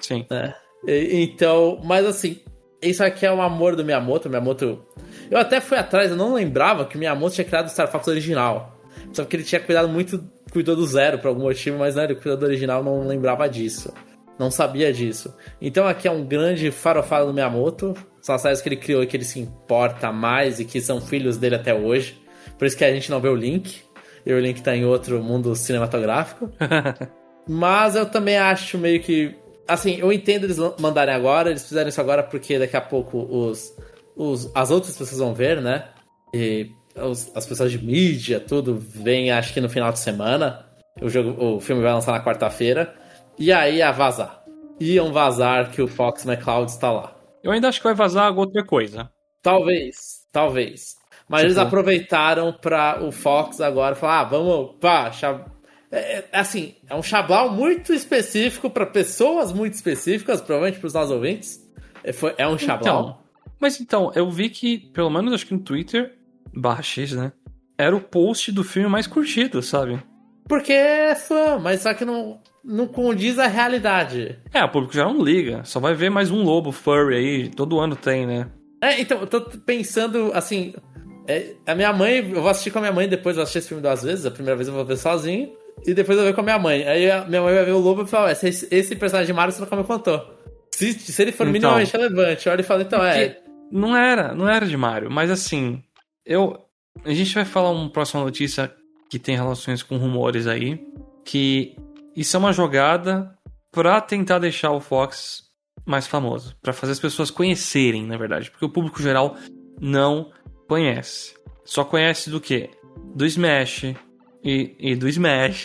Então, mas assim, isso aqui é um amor do Miyamoto. Eu até fui atrás, eu não lembrava que o Miyamoto tinha criado o Star Fox original. Só que ele tinha cuidou do zero por algum motivo, mas ele cuidou do original, não lembrava disso. Não sabia disso. Então aqui é um grande farofado do Miyamoto. São as séries que ele criou e que ele se importa mais e que são filhos dele até hoje. Por isso que a gente não vê o Link. E o Link tá em outro mundo cinematográfico. Mas eu também acho meio que... Assim, eu entendo eles mandarem agora. Eles fizeram isso agora porque daqui a pouco as outras pessoas vão ver, né? E as pessoas de mídia, tudo, vem acho que no final de semana. O filme vai lançar na quarta-feira. E aí ia vazar. Iam vazar que o Fox McCloud está lá. Eu ainda acho que vai vazar outra coisa. Talvez. Mas eles aproveitaram pra o Fox agora falar, vamos, assim, é um chablau muito específico pra pessoas muito específicas, provavelmente pros nossos ouvintes. É um chablau. Mas eu vi que, pelo menos acho que no Twitter, /X, né? Era o post do filme mais curtido, sabe? Porque é fã, mas só que não condiz a realidade. O público já não liga. Só vai ver mais um lobo furry aí. Todo ano tem, né? Então, eu tô pensando, assim... a minha mãe... Eu vou assistir com a minha mãe depois. Eu assisti esse filme 2 vezes. A primeira vez eu vou ver sozinho. E depois eu vou ver com a minha mãe. Aí a minha mãe vai ver o lobo e fala... Esse personagem de Mario você nunca me contou. Se ele for minimamente relevante, olha e fala... Não era de Mario. Mas assim... A gente vai falar uma próxima notícia... que tem relações com rumores aí, que isso é uma jogada pra tentar deixar o Fox mais famoso, pra fazer as pessoas conhecerem, na verdade, porque o público geral não conhece. Só conhece do quê? Do Smash e do Smash.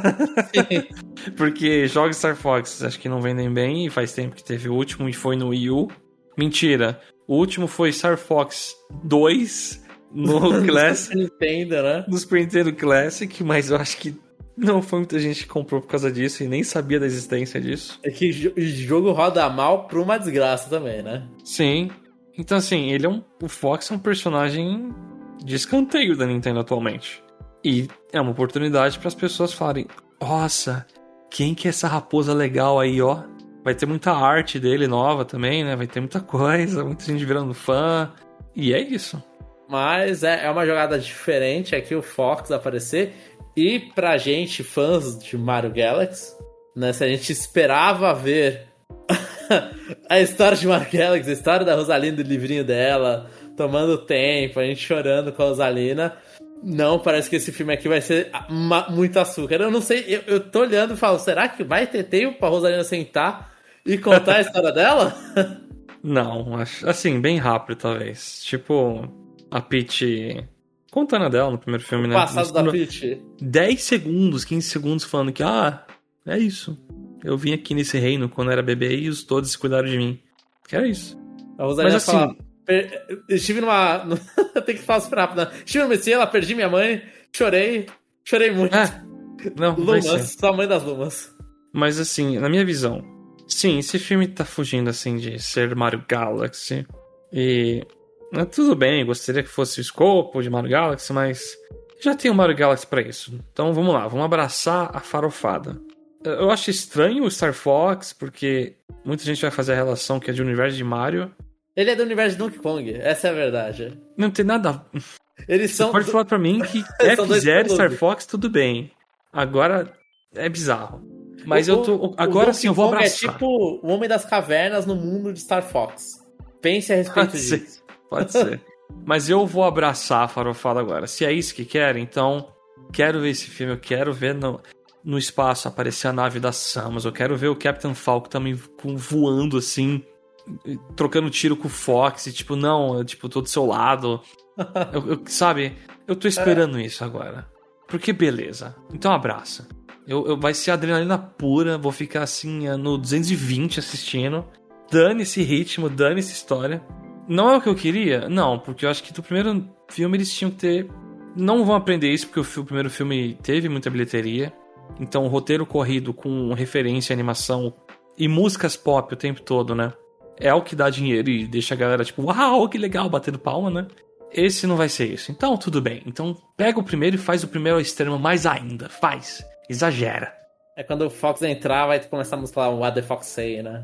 Porque jogos Star Fox acho que não vendem bem, e faz tempo que teve o último e foi no Wii U. Mentira, o último foi Star Fox 2 no Classic. Nintendo, né? No Super Nintendo Classic, mas eu acho que não foi muita gente que comprou por causa disso e nem sabia da existência disso. É que o jogo roda mal por uma desgraça também, né? Sim. Então, assim, o Fox é um personagem de escanteio da Nintendo atualmente. E é uma oportunidade para as pessoas falarem: nossa, quem que é essa raposa legal aí, ó? Vai ter muita arte dele nova também, né? Vai ter muita coisa, muita gente virando fã. E é isso. Mas é uma jogada diferente aqui o Fox aparecer. E pra gente, fãs de Mario Galaxy, né? Se a gente esperava ver a história de Mario Galaxy, a história da Rosalina, do livrinho dela, tomando tempo, a gente chorando com a Rosalina. Não, parece que esse filme aqui vai ser muito açúcar. Eu não sei, eu tô olhando e falo, será que vai ter tempo pra Rosalina sentar e contar a história dela? Não, acho, assim, bem rápido, talvez. Tipo, a Peach contando a dela no primeiro filme, né? Passado da Peach. 10 segundos, 15 segundos falando que, é isso. Eu vim aqui nesse reino quando era bebê e os todos cuidaram de mim. Que era isso. A Rosalina Mas assim... estive numa... Eu tenho que falar super rápido, né? Estive numa ela perdi minha mãe, chorei muito. Não, Lumas, sua mãe das Lumas. Mas assim, na minha visão, sim, esse filme tá fugindo assim de ser Mario Galaxy. E tudo bem, gostaria que fosse o escopo de Mario Galaxy, mas já tem o Mario Galaxy pra isso. Então vamos lá, vamos abraçar a farofada. Eu acho estranho o Star Fox, porque muita gente vai fazer a relação que é de universo de Mario. Ele é do universo de Donkey Kong, essa é a verdade. Não tem nada. Eles Você pode falar pra mim que F-Zero e Star Fox, tudo bem. Agora é bizarro. Mas agora sim eu vou abraçar. É tipo o Homem das Cavernas no mundo de Star Fox. Pense a respeito disso. Pode ser. Mas eu vou abraçar a farofada agora. Se é isso que querem, então quero ver esse filme. Eu quero ver no espaço aparecer a nave da Samus. Eu quero ver o Captain Falcon também voando assim, trocando tiro com o Fox. E tipo, não, eu tô do seu lado. Sabe? Eu tô esperando isso agora. Porque beleza. Então abraça. Vai ser adrenalina pura. Vou ficar assim no 220 assistindo. Dane esse ritmo, dane essa história. Não é o que eu queria? Não, porque eu acho que do primeiro filme eles tinham que ter... Não vão aprender isso porque o primeiro filme teve muita bilheteria. Então o roteiro corrido com referência, animação e músicas pop o tempo todo, né? É o que dá dinheiro e deixa a galera tipo, uau, que legal, batendo palma, né? Esse não vai ser isso. Então tudo bem. Então pega o primeiro e faz o primeiro ao extremo mais ainda. Faz. Exagera. É quando o Fox entrar, vai começar a música lá, What the Fox Say, né?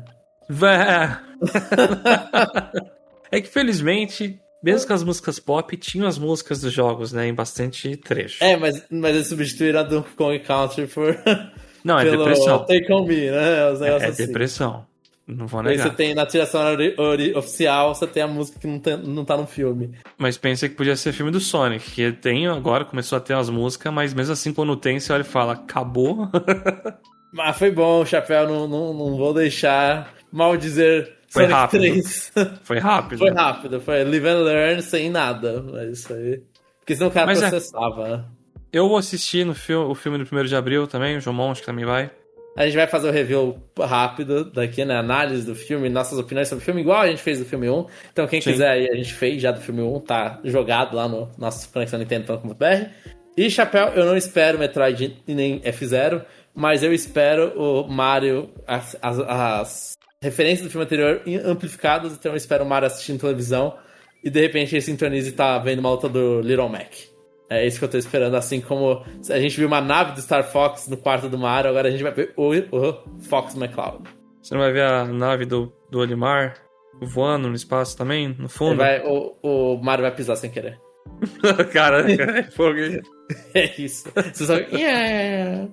É que felizmente, mesmo com as músicas pop, tinham as músicas dos jogos, né? Em bastante trecho. Mas eles substituíram a Donkey Kong Country por... Não, é depressão. Take On Me, né? É assim. Depressão. Não vou negar. Aí você tem na trilha sonora oficial, você tem a música que não tá no filme. Mas pensa que podia ser filme do Sonic, que tem agora, começou a ter as músicas, mas mesmo assim quando tem, você olha e fala, acabou? Mas foi bom, Chapéu, não vou deixar mal dizer foi Sonic rápido. 3. Foi rápido. Foi rápido, foi live and learn sem nada, mas isso aí... Porque senão o cara processava, né? Eu vou assistir o filme do 1º de abril também, o Jomon acho que também vai. A gente vai fazer o review rápido daqui, né? Análise do filme, nossas opiniões sobre o filme, igual a gente fez do filme 1. Então, quem quiser aí, a gente fez já do filme 1, tá jogado lá no nosso conexão Nintendo.com.br. E, Chapéu, eu não espero Metroid e nem F-Zero, mas eu espero o Mario, as referências do filme anterior amplificadas, então eu espero o Mario assistindo televisão e de repente ele sintoniza e tá vendo uma luta do Little Mac. É isso que eu tô esperando, assim como a gente viu uma nave do Star Fox no quarto do Mario, agora a gente vai ver o Fox McCloud. Você não vai ver a nave do Olimar voando no espaço também, no fundo? O Mario vai pisar sem querer. Cara, fogo. É isso. Você só... Yeah.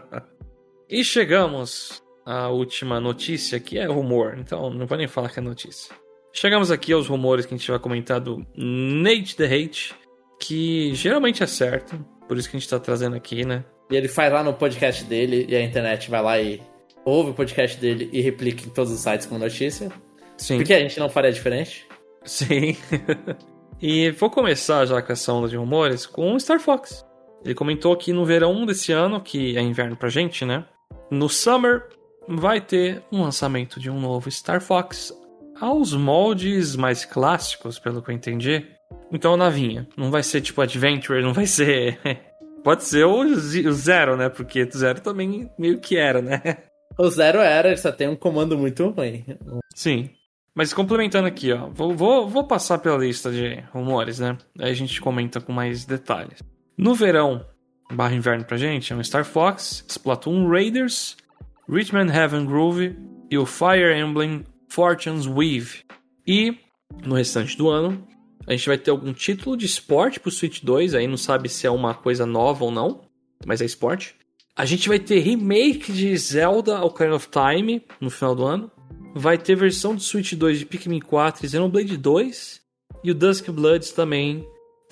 E chegamos à última notícia, que é rumor, então não vou nem falar que é notícia. Chegamos aqui aos rumores que a gente vai comentar do Nate the Hate, que geralmente é certo, por isso que a gente tá trazendo aqui, né? E ele faz lá no podcast dele, e a internet vai lá e ouve o podcast dele e replica em todos os sites como notícia. Sim. Porque a gente não faria diferente. Sim. E vou começar já com essa onda de rumores com o Star Fox. Ele comentou que no verão desse ano, que é inverno pra gente, né? No Summer vai ter um lançamento de um novo Star Fox aos moldes mais clássicos, pelo que eu entendi. Então, navinha. Não vai ser tipo Adventure, não vai ser... Pode ser o Zero, né? Porque o Zero também meio que era, né? O Zero era, ele só tem um comando muito ruim. Sim. Mas complementando aqui, ó. Vou passar pela lista de rumores, né? Aí a gente comenta com mais detalhes. No verão, /inverno pra gente, é um Star Fox, Splatoon Raiders, Richmond Heaven Groove e o Fire Emblem Fortune's Weave. E, no restante do ano, a gente vai ter algum título de esporte pro Switch 2, aí não sabe se é uma coisa nova ou não, mas é esporte. A gente vai ter remake de Zelda Ocarina of Time no final do ano. Vai ter versão do Switch 2 de Pikmin 4 e Xenoblade 2. E o Dusk Bloods também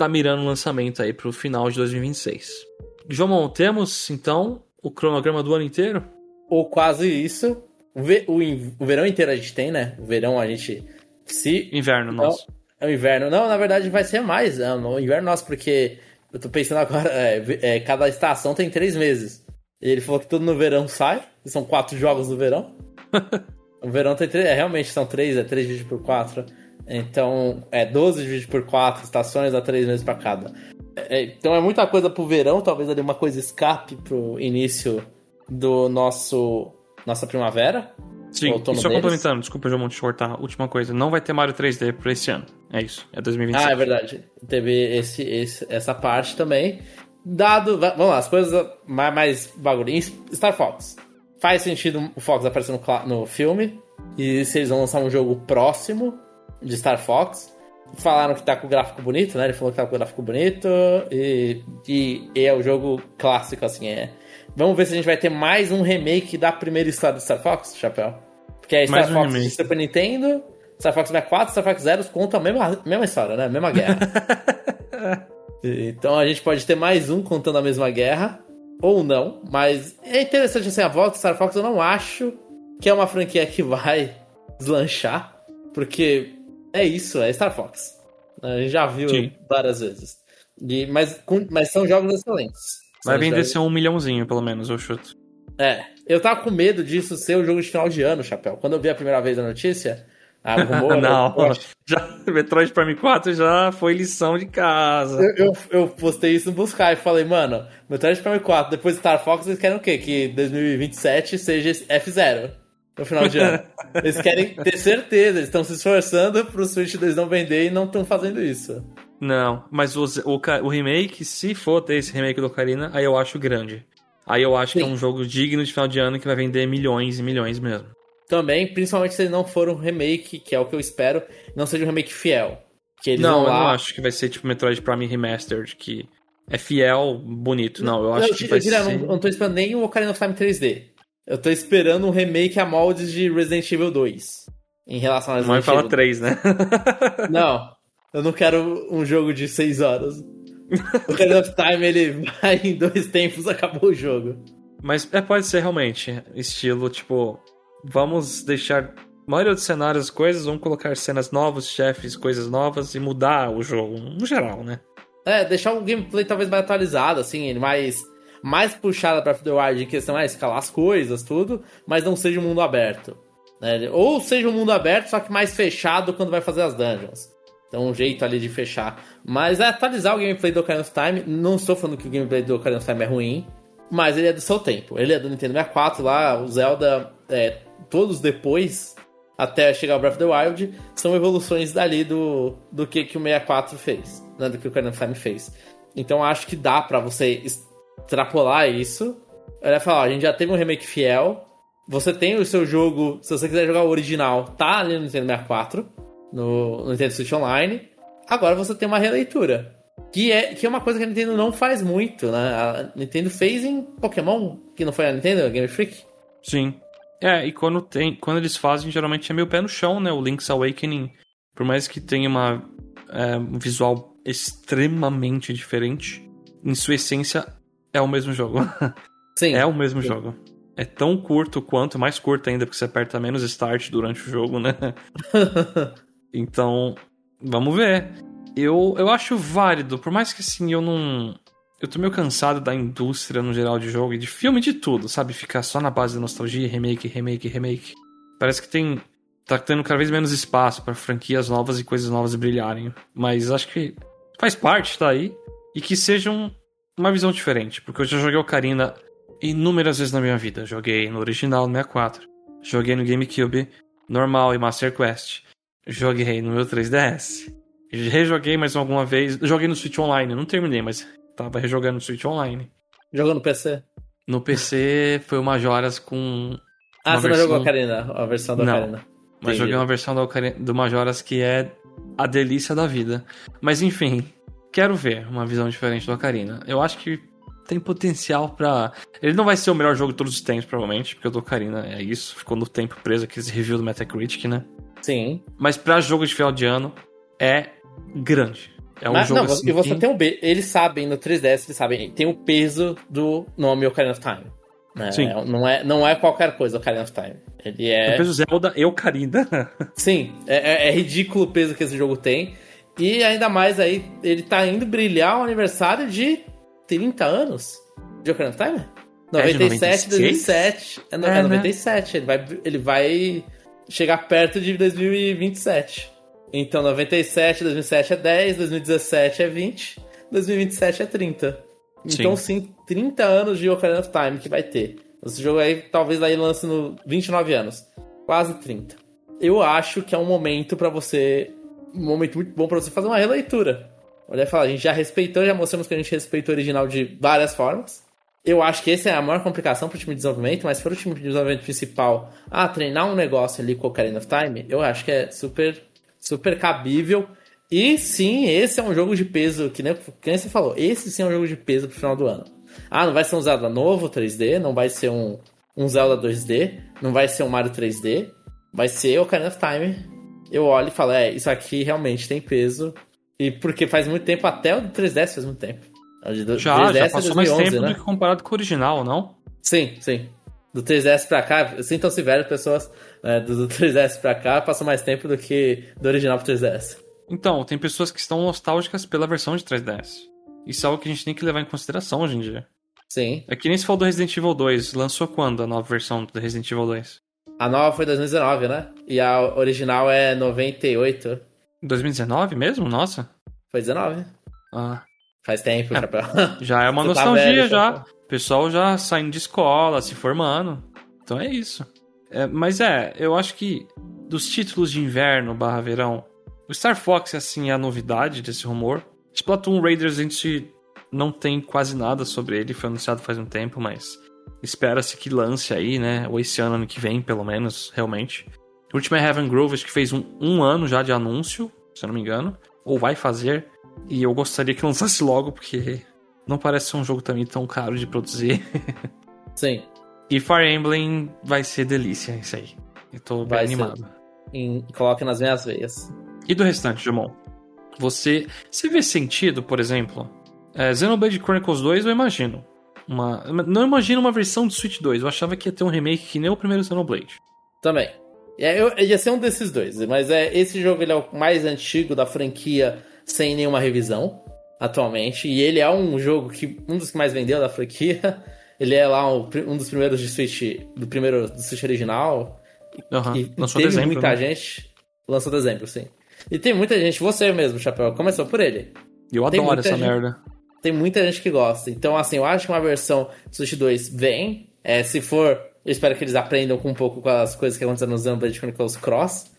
tá mirando o lançamento aí pro final de 2026. João, temos, então, o cronograma do ano inteiro? Ou quase isso. O verão inteiro a gente tem, né? O verão a gente... Inverno nosso. É o inverno. Não, na verdade vai ser mais. É o inverno nosso, porque eu tô pensando agora, cada estação tem 3 meses. E ele falou que tudo no verão sai. São 4 jogos no verão. O verão tem 3, realmente são 3, 3 dividido por 4. Então, 12 dividido por 4 estações, dá 3 meses pra cada. Então é muita coisa pro verão, talvez ali uma coisa escape pro início do nossa primavera. Sim, e só complementando, desculpa, João, te cortar. Última coisa, não vai ter Mario 3D pra esse ano. É isso, é 2026. Ah, é verdade. Teve essa parte também. Vamos lá, as coisas mais bagulho. Star Fox. Faz sentido o Fox aparecer no filme. E se eles vão lançar um jogo próximo de Star Fox. Falaram que tá com o gráfico bonito, né? Ele falou que tá com o gráfico bonito. E é o jogo clássico, assim, Vamos ver se a gente vai ter mais um remake da primeira história do Star Fox, Chapéu. Porque é Star Fox de Super Nintendo, Star Fox 64, Star Fox Zero contam a mesma história, né? A mesma guerra. Então a gente pode ter mais um contando a mesma guerra, ou não. Mas é interessante assim, a volta do Star Fox eu não acho que é uma franquia que vai deslanchar, porque é isso, é Star Fox. A gente já viu várias vezes. Mas são jogos excelentes. Vai vender ser 1 milhãozinho, pelo menos, eu chuto. Eu tava com medo disso ser o jogo de final de ano, Chapéu. Quando eu vi a primeira vez a notícia, o rumor... Não, Metroid Prime 4 já foi lição de casa. Eu postei isso no Buscar e falei, mano, Metroid Prime 4, depois de Star Fox, eles querem o quê? Que 2027 seja F0 no final de ano. Eles querem ter certeza, eles estão se esforçando pro Switch 2 não vender e não estão fazendo isso. Não, mas o remake, se for ter esse remake do Ocarina, aí eu acho grande. Aí eu acho que é um jogo digno de final de ano que vai vender milhões e milhões mesmo. Também, principalmente se ele não for um remake, que é o que eu espero, não seja um remake fiel. Que eles eu não não acho que vai ser tipo Metroid Prime Remastered, que é fiel, bonito. Não, eu acho que vai ser... Eu não tô esperando nem o Ocarina of Time 3D. Eu tô esperando um remake a moldes de Resident Evil 2. Em relação a Resident Evil. Não vai falar 3, né? Não. Eu não quero um jogo de 6 horas. O Ocarina of Time, ele vai em 2 tempos, acabou o jogo. Mas pode ser realmente estilo, tipo... Vamos deixar a maioria dos cenários, coisas, vamos colocar cenas novas, chefes, coisas novas e mudar o jogo, no geral, né? Deixar o gameplay talvez mais atualizado, assim, mais puxado pra Breath of the Wild em questão escalar as coisas, tudo, mas não seja um mundo aberto. Né? Ou seja um mundo aberto, só que mais fechado quando vai fazer as dungeons. Então, um jeito ali de fechar. Mas atualizar o gameplay do Ocarina of Time. Não estou falando que o gameplay do Ocarina of Time é ruim, mas ele é do seu tempo. Ele é do Nintendo 64 lá, o Zelda, todos depois, até chegar ao Breath of the Wild, são evoluções dali do que o 64 fez, né? Do que o Ocarina of Time fez. Então, acho que dá pra você extrapolar isso. Ele vai falar, a gente já teve um remake fiel, você tem o seu jogo, se você quiser jogar o original, tá ali no Nintendo 64, no Nintendo Switch Online. Agora você tem uma releitura. Que é uma coisa que a Nintendo não faz muito, né? A Nintendo fez em Pokémon, que não foi a Nintendo, a Game Freak. Sim. E quando eles fazem, geralmente é meio pé no chão, né? O Link's Awakening, por mais que tenha um visual extremamente diferente, em sua essência é o mesmo jogo. Sim. É o mesmo jogo. É tão curto quanto, mais curto ainda, porque você aperta menos start durante o jogo, né? Então, vamos ver. Eu acho válido, por mais que assim, eu tô meio cansado da indústria no geral de jogo e de filme de tudo, sabe? Ficar só na base da nostalgia, remake. Parece que tá tendo cada vez menos espaço pra franquias novas e coisas novas brilharem. Mas acho que faz parte, tá aí. E que sejam uma visão diferente, porque eu já joguei Ocarina inúmeras vezes na minha vida. Joguei no original, no 64. Joguei no GameCube, normal e Master Quest. Joguei no meu 3DS. Rejoguei mais alguma vez. Joguei no Switch Online, não terminei, mas tava rejogando no Switch Online. Jogou no PC? No PC foi o Majora's com... você não jogou a Ocarina, a versão da Ocarina? Não, mas joguei uma versão do Majora's que é a delícia da vida. Mas enfim, quero ver uma visão diferente do Ocarina. Eu acho que tem potencial pra... Ele não vai ser o melhor jogo de todos os tempos, provavelmente, porque o do Ocarina é isso. Ficou no tempo preso aqui esse review do Metacritic, né? Sim. Mas pra jogo de final de ano, é grande. É um jogo assim. E você tem eles sabem, no 3DS, eles sabem, tem o peso do nome Ocarina of Time. Né? Sim. Não é qualquer coisa Ocarina of Time. Ele é. O peso Zelda e Ocarina. Sim, é ridículo o peso que esse jogo tem. E ainda mais aí, ele tá indo brilhar o aniversário de 30 anos de Ocarina of Time? 97, 2007. É 97. Né? Ele vai chegar perto de 2027. Então, 97, 2007 é 10, 2017 é 20, 2027 é 30. Então, sim, 30 anos de Ocarina of Time que vai ter. Esse jogo aí, talvez aí lance no 29 anos. Quase 30. Eu acho que é um momento pra você... Um momento muito bom pra você fazer uma releitura. Olha, falar, a gente já respeitou, já mostramos que a gente respeita o original de várias formas. Eu acho que essa é a maior complicação pro time de desenvolvimento, mas se for o time de desenvolvimento principal, treinar um negócio ali com o Ocarina of Time, eu acho que é super cabível. E sim, esse é um jogo de peso, que nem você falou, esse sim é um jogo de peso pro final do ano. Não vai ser um Zelda novo 3D, não vai ser um Zelda 2D, não vai ser um Mario 3D, vai ser o Ocarina of Time. Eu olho e falo, isso aqui realmente tem peso. E porque faz muito tempo, até o 3DS faz muito tempo. Já passou 2011, mais tempo, né? Do que comparado com o original, não? Sim. Do 3DS pra cá, sintam-se velhas pessoas, do 3DS pra cá, passam mais tempo do que do original pro 3DS. Então, tem pessoas que estão nostálgicas pela versão de 3DS. Isso é algo que a gente tem que levar em consideração hoje em dia. Sim. É que nem se falou do Resident Evil 2. Lançou quando a nova versão do Resident Evil 2? A nova foi 2019, né? E a original é 98. 2019 mesmo? Nossa. Foi 19. Faz tempo, chapéu. Já é uma nostalgia, tá velho, já. O pessoal já saindo de escola, se formando. Então é isso. Mas eu acho que dos títulos de inverno / verão, o Star Fox, assim, é a novidade desse rumor. Splatoon Raiders, a gente não tem quase nada sobre ele. Foi anunciado faz um tempo, mas espera-se que lance aí, né? Ou esse ano que vem, pelo menos, realmente. O último é Heaven Grove, acho que fez um ano já de anúncio, se eu não me engano. Ou vai fazer. E eu gostaria que lançasse logo, porque não parece ser um jogo também tão caro de produzir. Sim. E Fire Emblem vai ser delícia, isso aí. Eu tô bem animado. Coloque nas minhas veias. E do restante, Jumon? Você vê sentido, por exemplo... Xenoblade Chronicles 2 eu imagino. Não imagino uma versão de Switch 2. Eu achava que ia ter um remake que nem o primeiro Xenoblade. Também. Ia ser um desses dois. Mas esse jogo ele é o mais antigo da franquia sem nenhuma revisão, atualmente. E ele é um jogo um dos que mais vendeu da franquia. Ele é lá um dos primeiros de Switch, do Switch original. E lançou dezembro, muita gente. Lançou dezembro, sim. E tem muita gente, você mesmo, Chapéu, começou por ele. Eu adoro essa merda. Tem muita gente que gosta. Então, assim, eu acho que uma versão de Switch 2 vem. Se for, eu espero que eles aprendam com um pouco com as coisas que aconteceram no Xenoblade Chronicles Cross.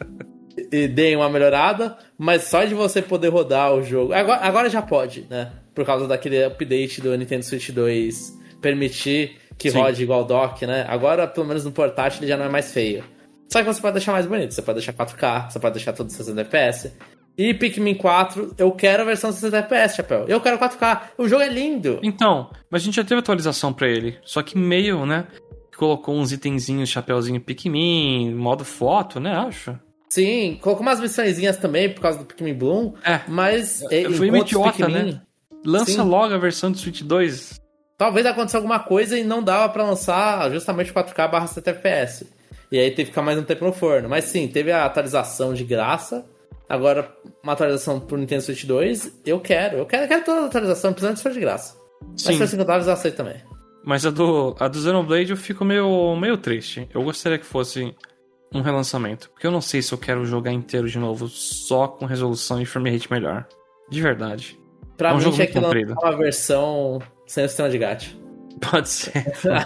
E deem uma melhorada. Mas só de você poder rodar o jogo... Agora já pode, né? Por causa daquele update do Nintendo Switch 2 permitir que rode igual dock, né? Agora, pelo menos no portátil, ele já não é mais feio. Só que você pode deixar mais bonito. Você pode deixar 4K, você pode deixar tudo 60 FPS. E Pikmin 4, eu quero a versão 60 FPS, Chapéu. Eu quero 4K. O jogo é lindo. Então, mas a gente já teve atualização pra ele. Só que meio, né? Colocou uns itenzinhos, chapéuzinho Pikmin, modo foto, né? Acho. Sim, colocou umas missõezinhas também por causa do Pikmin Bloom. Mas foi meio idiota, né? Lança logo a versão de Switch 2. Talvez acontecesse alguma coisa e não dava pra lançar justamente 4K / 60 FPS. E aí teve que ficar mais um tempo no forno. Mas sim, teve a atualização de graça. Agora, uma atualização pro Nintendo Switch 2, eu quero toda a atualização, precisando de for de graça. Sim. Mas se for $50, eu aceito também. Mas a do Xenoblade eu fico meio triste. Eu gostaria que fosse um relançamento. Porque eu não sei se eu quero jogar inteiro de novo só com resolução e frame rate melhor. De verdade. Pra mim tinha que lançar uma versão sem o sistema de gacha. Pode ser.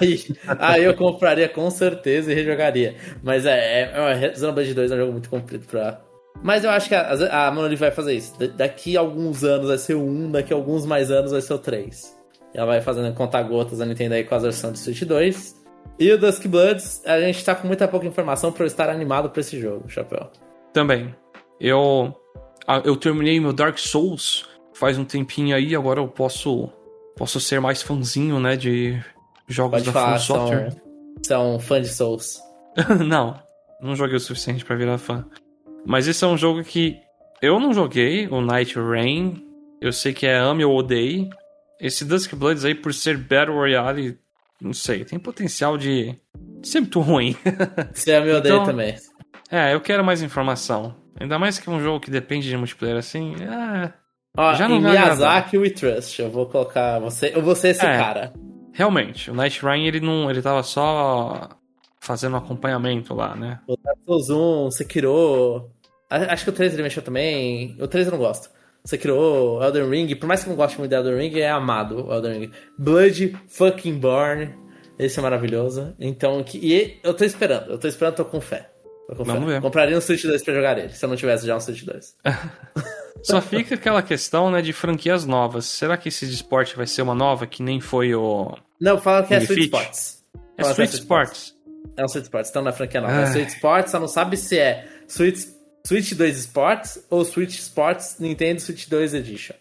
Aí eu compraria com certeza e rejogaria. Mas Xenoblade 2 é um jogo muito comprido pra... Mas eu acho que a Monolith vai fazer isso. Daqui a alguns anos vai ser o 1, daqui a alguns mais anos vai ser o 3. Ela vai fazendo conta-gotas a Nintendo aí com a versão de Switch 2. E o Dusk Bloods, a gente tá com muita pouca informação pra eu estar animado pra esse jogo, Chapéu. Também. Eu terminei meu Dark Souls faz um tempinho aí, agora eu posso ser mais fãzinho, né, de jogos da From Software. Você é um fã de Souls. Não joguei o suficiente pra virar fã. Mas esse é um jogo que Eu não joguei o Night Rain. Eu sei que é ame ou odeie. Esse Dusk Bloods aí, por ser Battle Royale, não sei, tem potencial de ser muito ruim. Você ame ou odeia também. Eu quero mais informação. Ainda mais que é um jogo que depende de multiplayer assim. Ó, já não em vai Miyazaki We Trust. Eu vou colocar você. Eu vou ser esse cara. Realmente, o Night Rain ele tava só fazendo um acompanhamento lá, né? O Dark Souls 1, Sekiro. Acho que o 3 ele mexeu também. O 3 eu não gosto. Sekiro, Elden Ring. Por mais que eu não goste muito de Elden Ring, é amado o Elden Ring. Blood fucking Born. Esse é maravilhoso. Então, e eu tô esperando, tô com fé. Vamos ver. Compraria um Switch 2 pra jogar ele, se eu não tivesse já um Switch 2. Só fica aquela questão, né, de franquias novas. Será que esse de esporte vai ser uma nova que nem foi o... Não, fala que é Switch Sports. É Switch Sports. É um Switch Sports, então não é franquia nova. É Switch Sports, só não sabe se é Switch 2 Sports ou Switch Sports Nintendo Switch 2 Edition.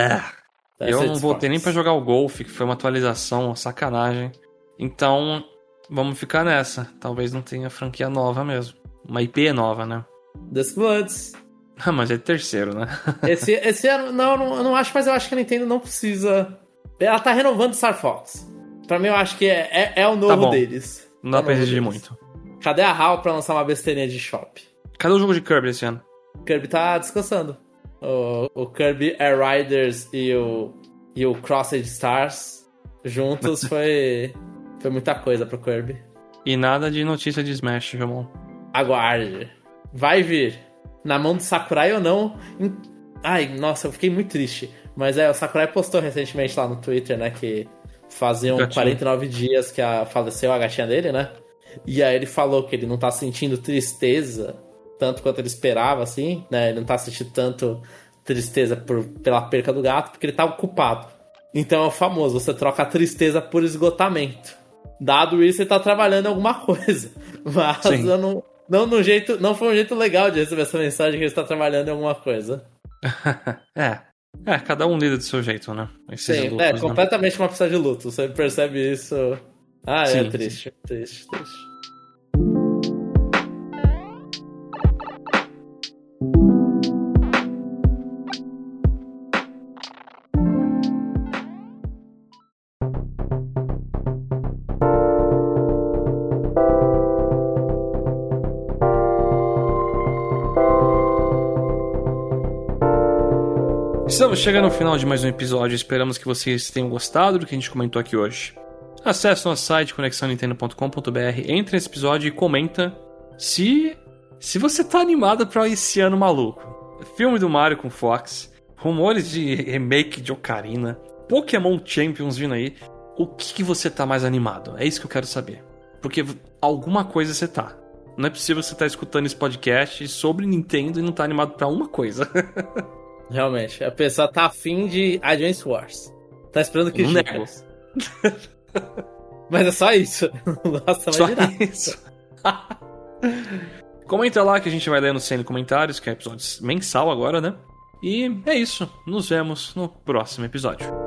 Eu não voltei nem pra jogar o Golf, que foi uma atualização, uma sacanagem. Então, vamos ficar nessa. Talvez não tenha franquia nova mesmo. Uma IP nova, né? Dusk Bloods. Mas é terceiro, né? Esse ano, eu não acho, mas eu acho que a Nintendo não precisa. Ela tá renovando Star Fox. Pra mim, eu acho que é o novo deles. Não dá pra exigir muito. Cadê a HAL pra lançar uma besteirinha de shop? Cadê o jogo de Kirby esse ano? Kirby tá descansando. O Kirby Air Riders e o Crossed Stars juntos foi muita coisa pro Kirby. E nada de notícia de Smash, Ramon. Aguarde. Vai vir. Na mão do Sakurai ou não. Ai, nossa, eu fiquei muito triste. Mas o Sakurai postou recentemente lá no Twitter, né, que faziam 49 dias que faleceu a gatinha dele, né? E aí ele falou que ele não tá sentindo tristeza tanto quanto ele esperava, assim, né? Ele não tá sentindo tanto tristeza pela perca do gato, porque ele tá ocupado. Então é o famoso, você troca a tristeza por esgotamento. Dado isso, ele tá trabalhando em alguma coisa. Mas eu não foi um jeito legal de receber essa mensagem que ele está trabalhando em alguma coisa. Cada um lida do seu jeito, né? Sim, lutos, completamente uma pessoa de luto. Você percebe isso. Sim, triste. Estamos chegando ao final de mais um episódio. Esperamos que vocês tenham gostado do que a gente comentou aqui hoje. Acesse nosso site conexãonintendo.com.br, entre nesse episódio e comenta se você tá animado pra esse ano maluco. Filme do Mario com Fox, rumores de remake de Ocarina, Pokémon Champions vindo aí. O que você tá mais animado? É isso que eu quero saber. Porque alguma coisa você tá. Não é possível você estar escutando esse podcast sobre Nintendo e não tá animado pra uma coisa. Realmente, a pessoa tá afim de Advance Wars. Tá esperando que nego. Mas é só isso. Não gosta mais de nada. Isso. Comenta lá que a gente vai ler no CN Comentários, que é episódio mensal agora, né? E é isso. Nos vemos no próximo episódio.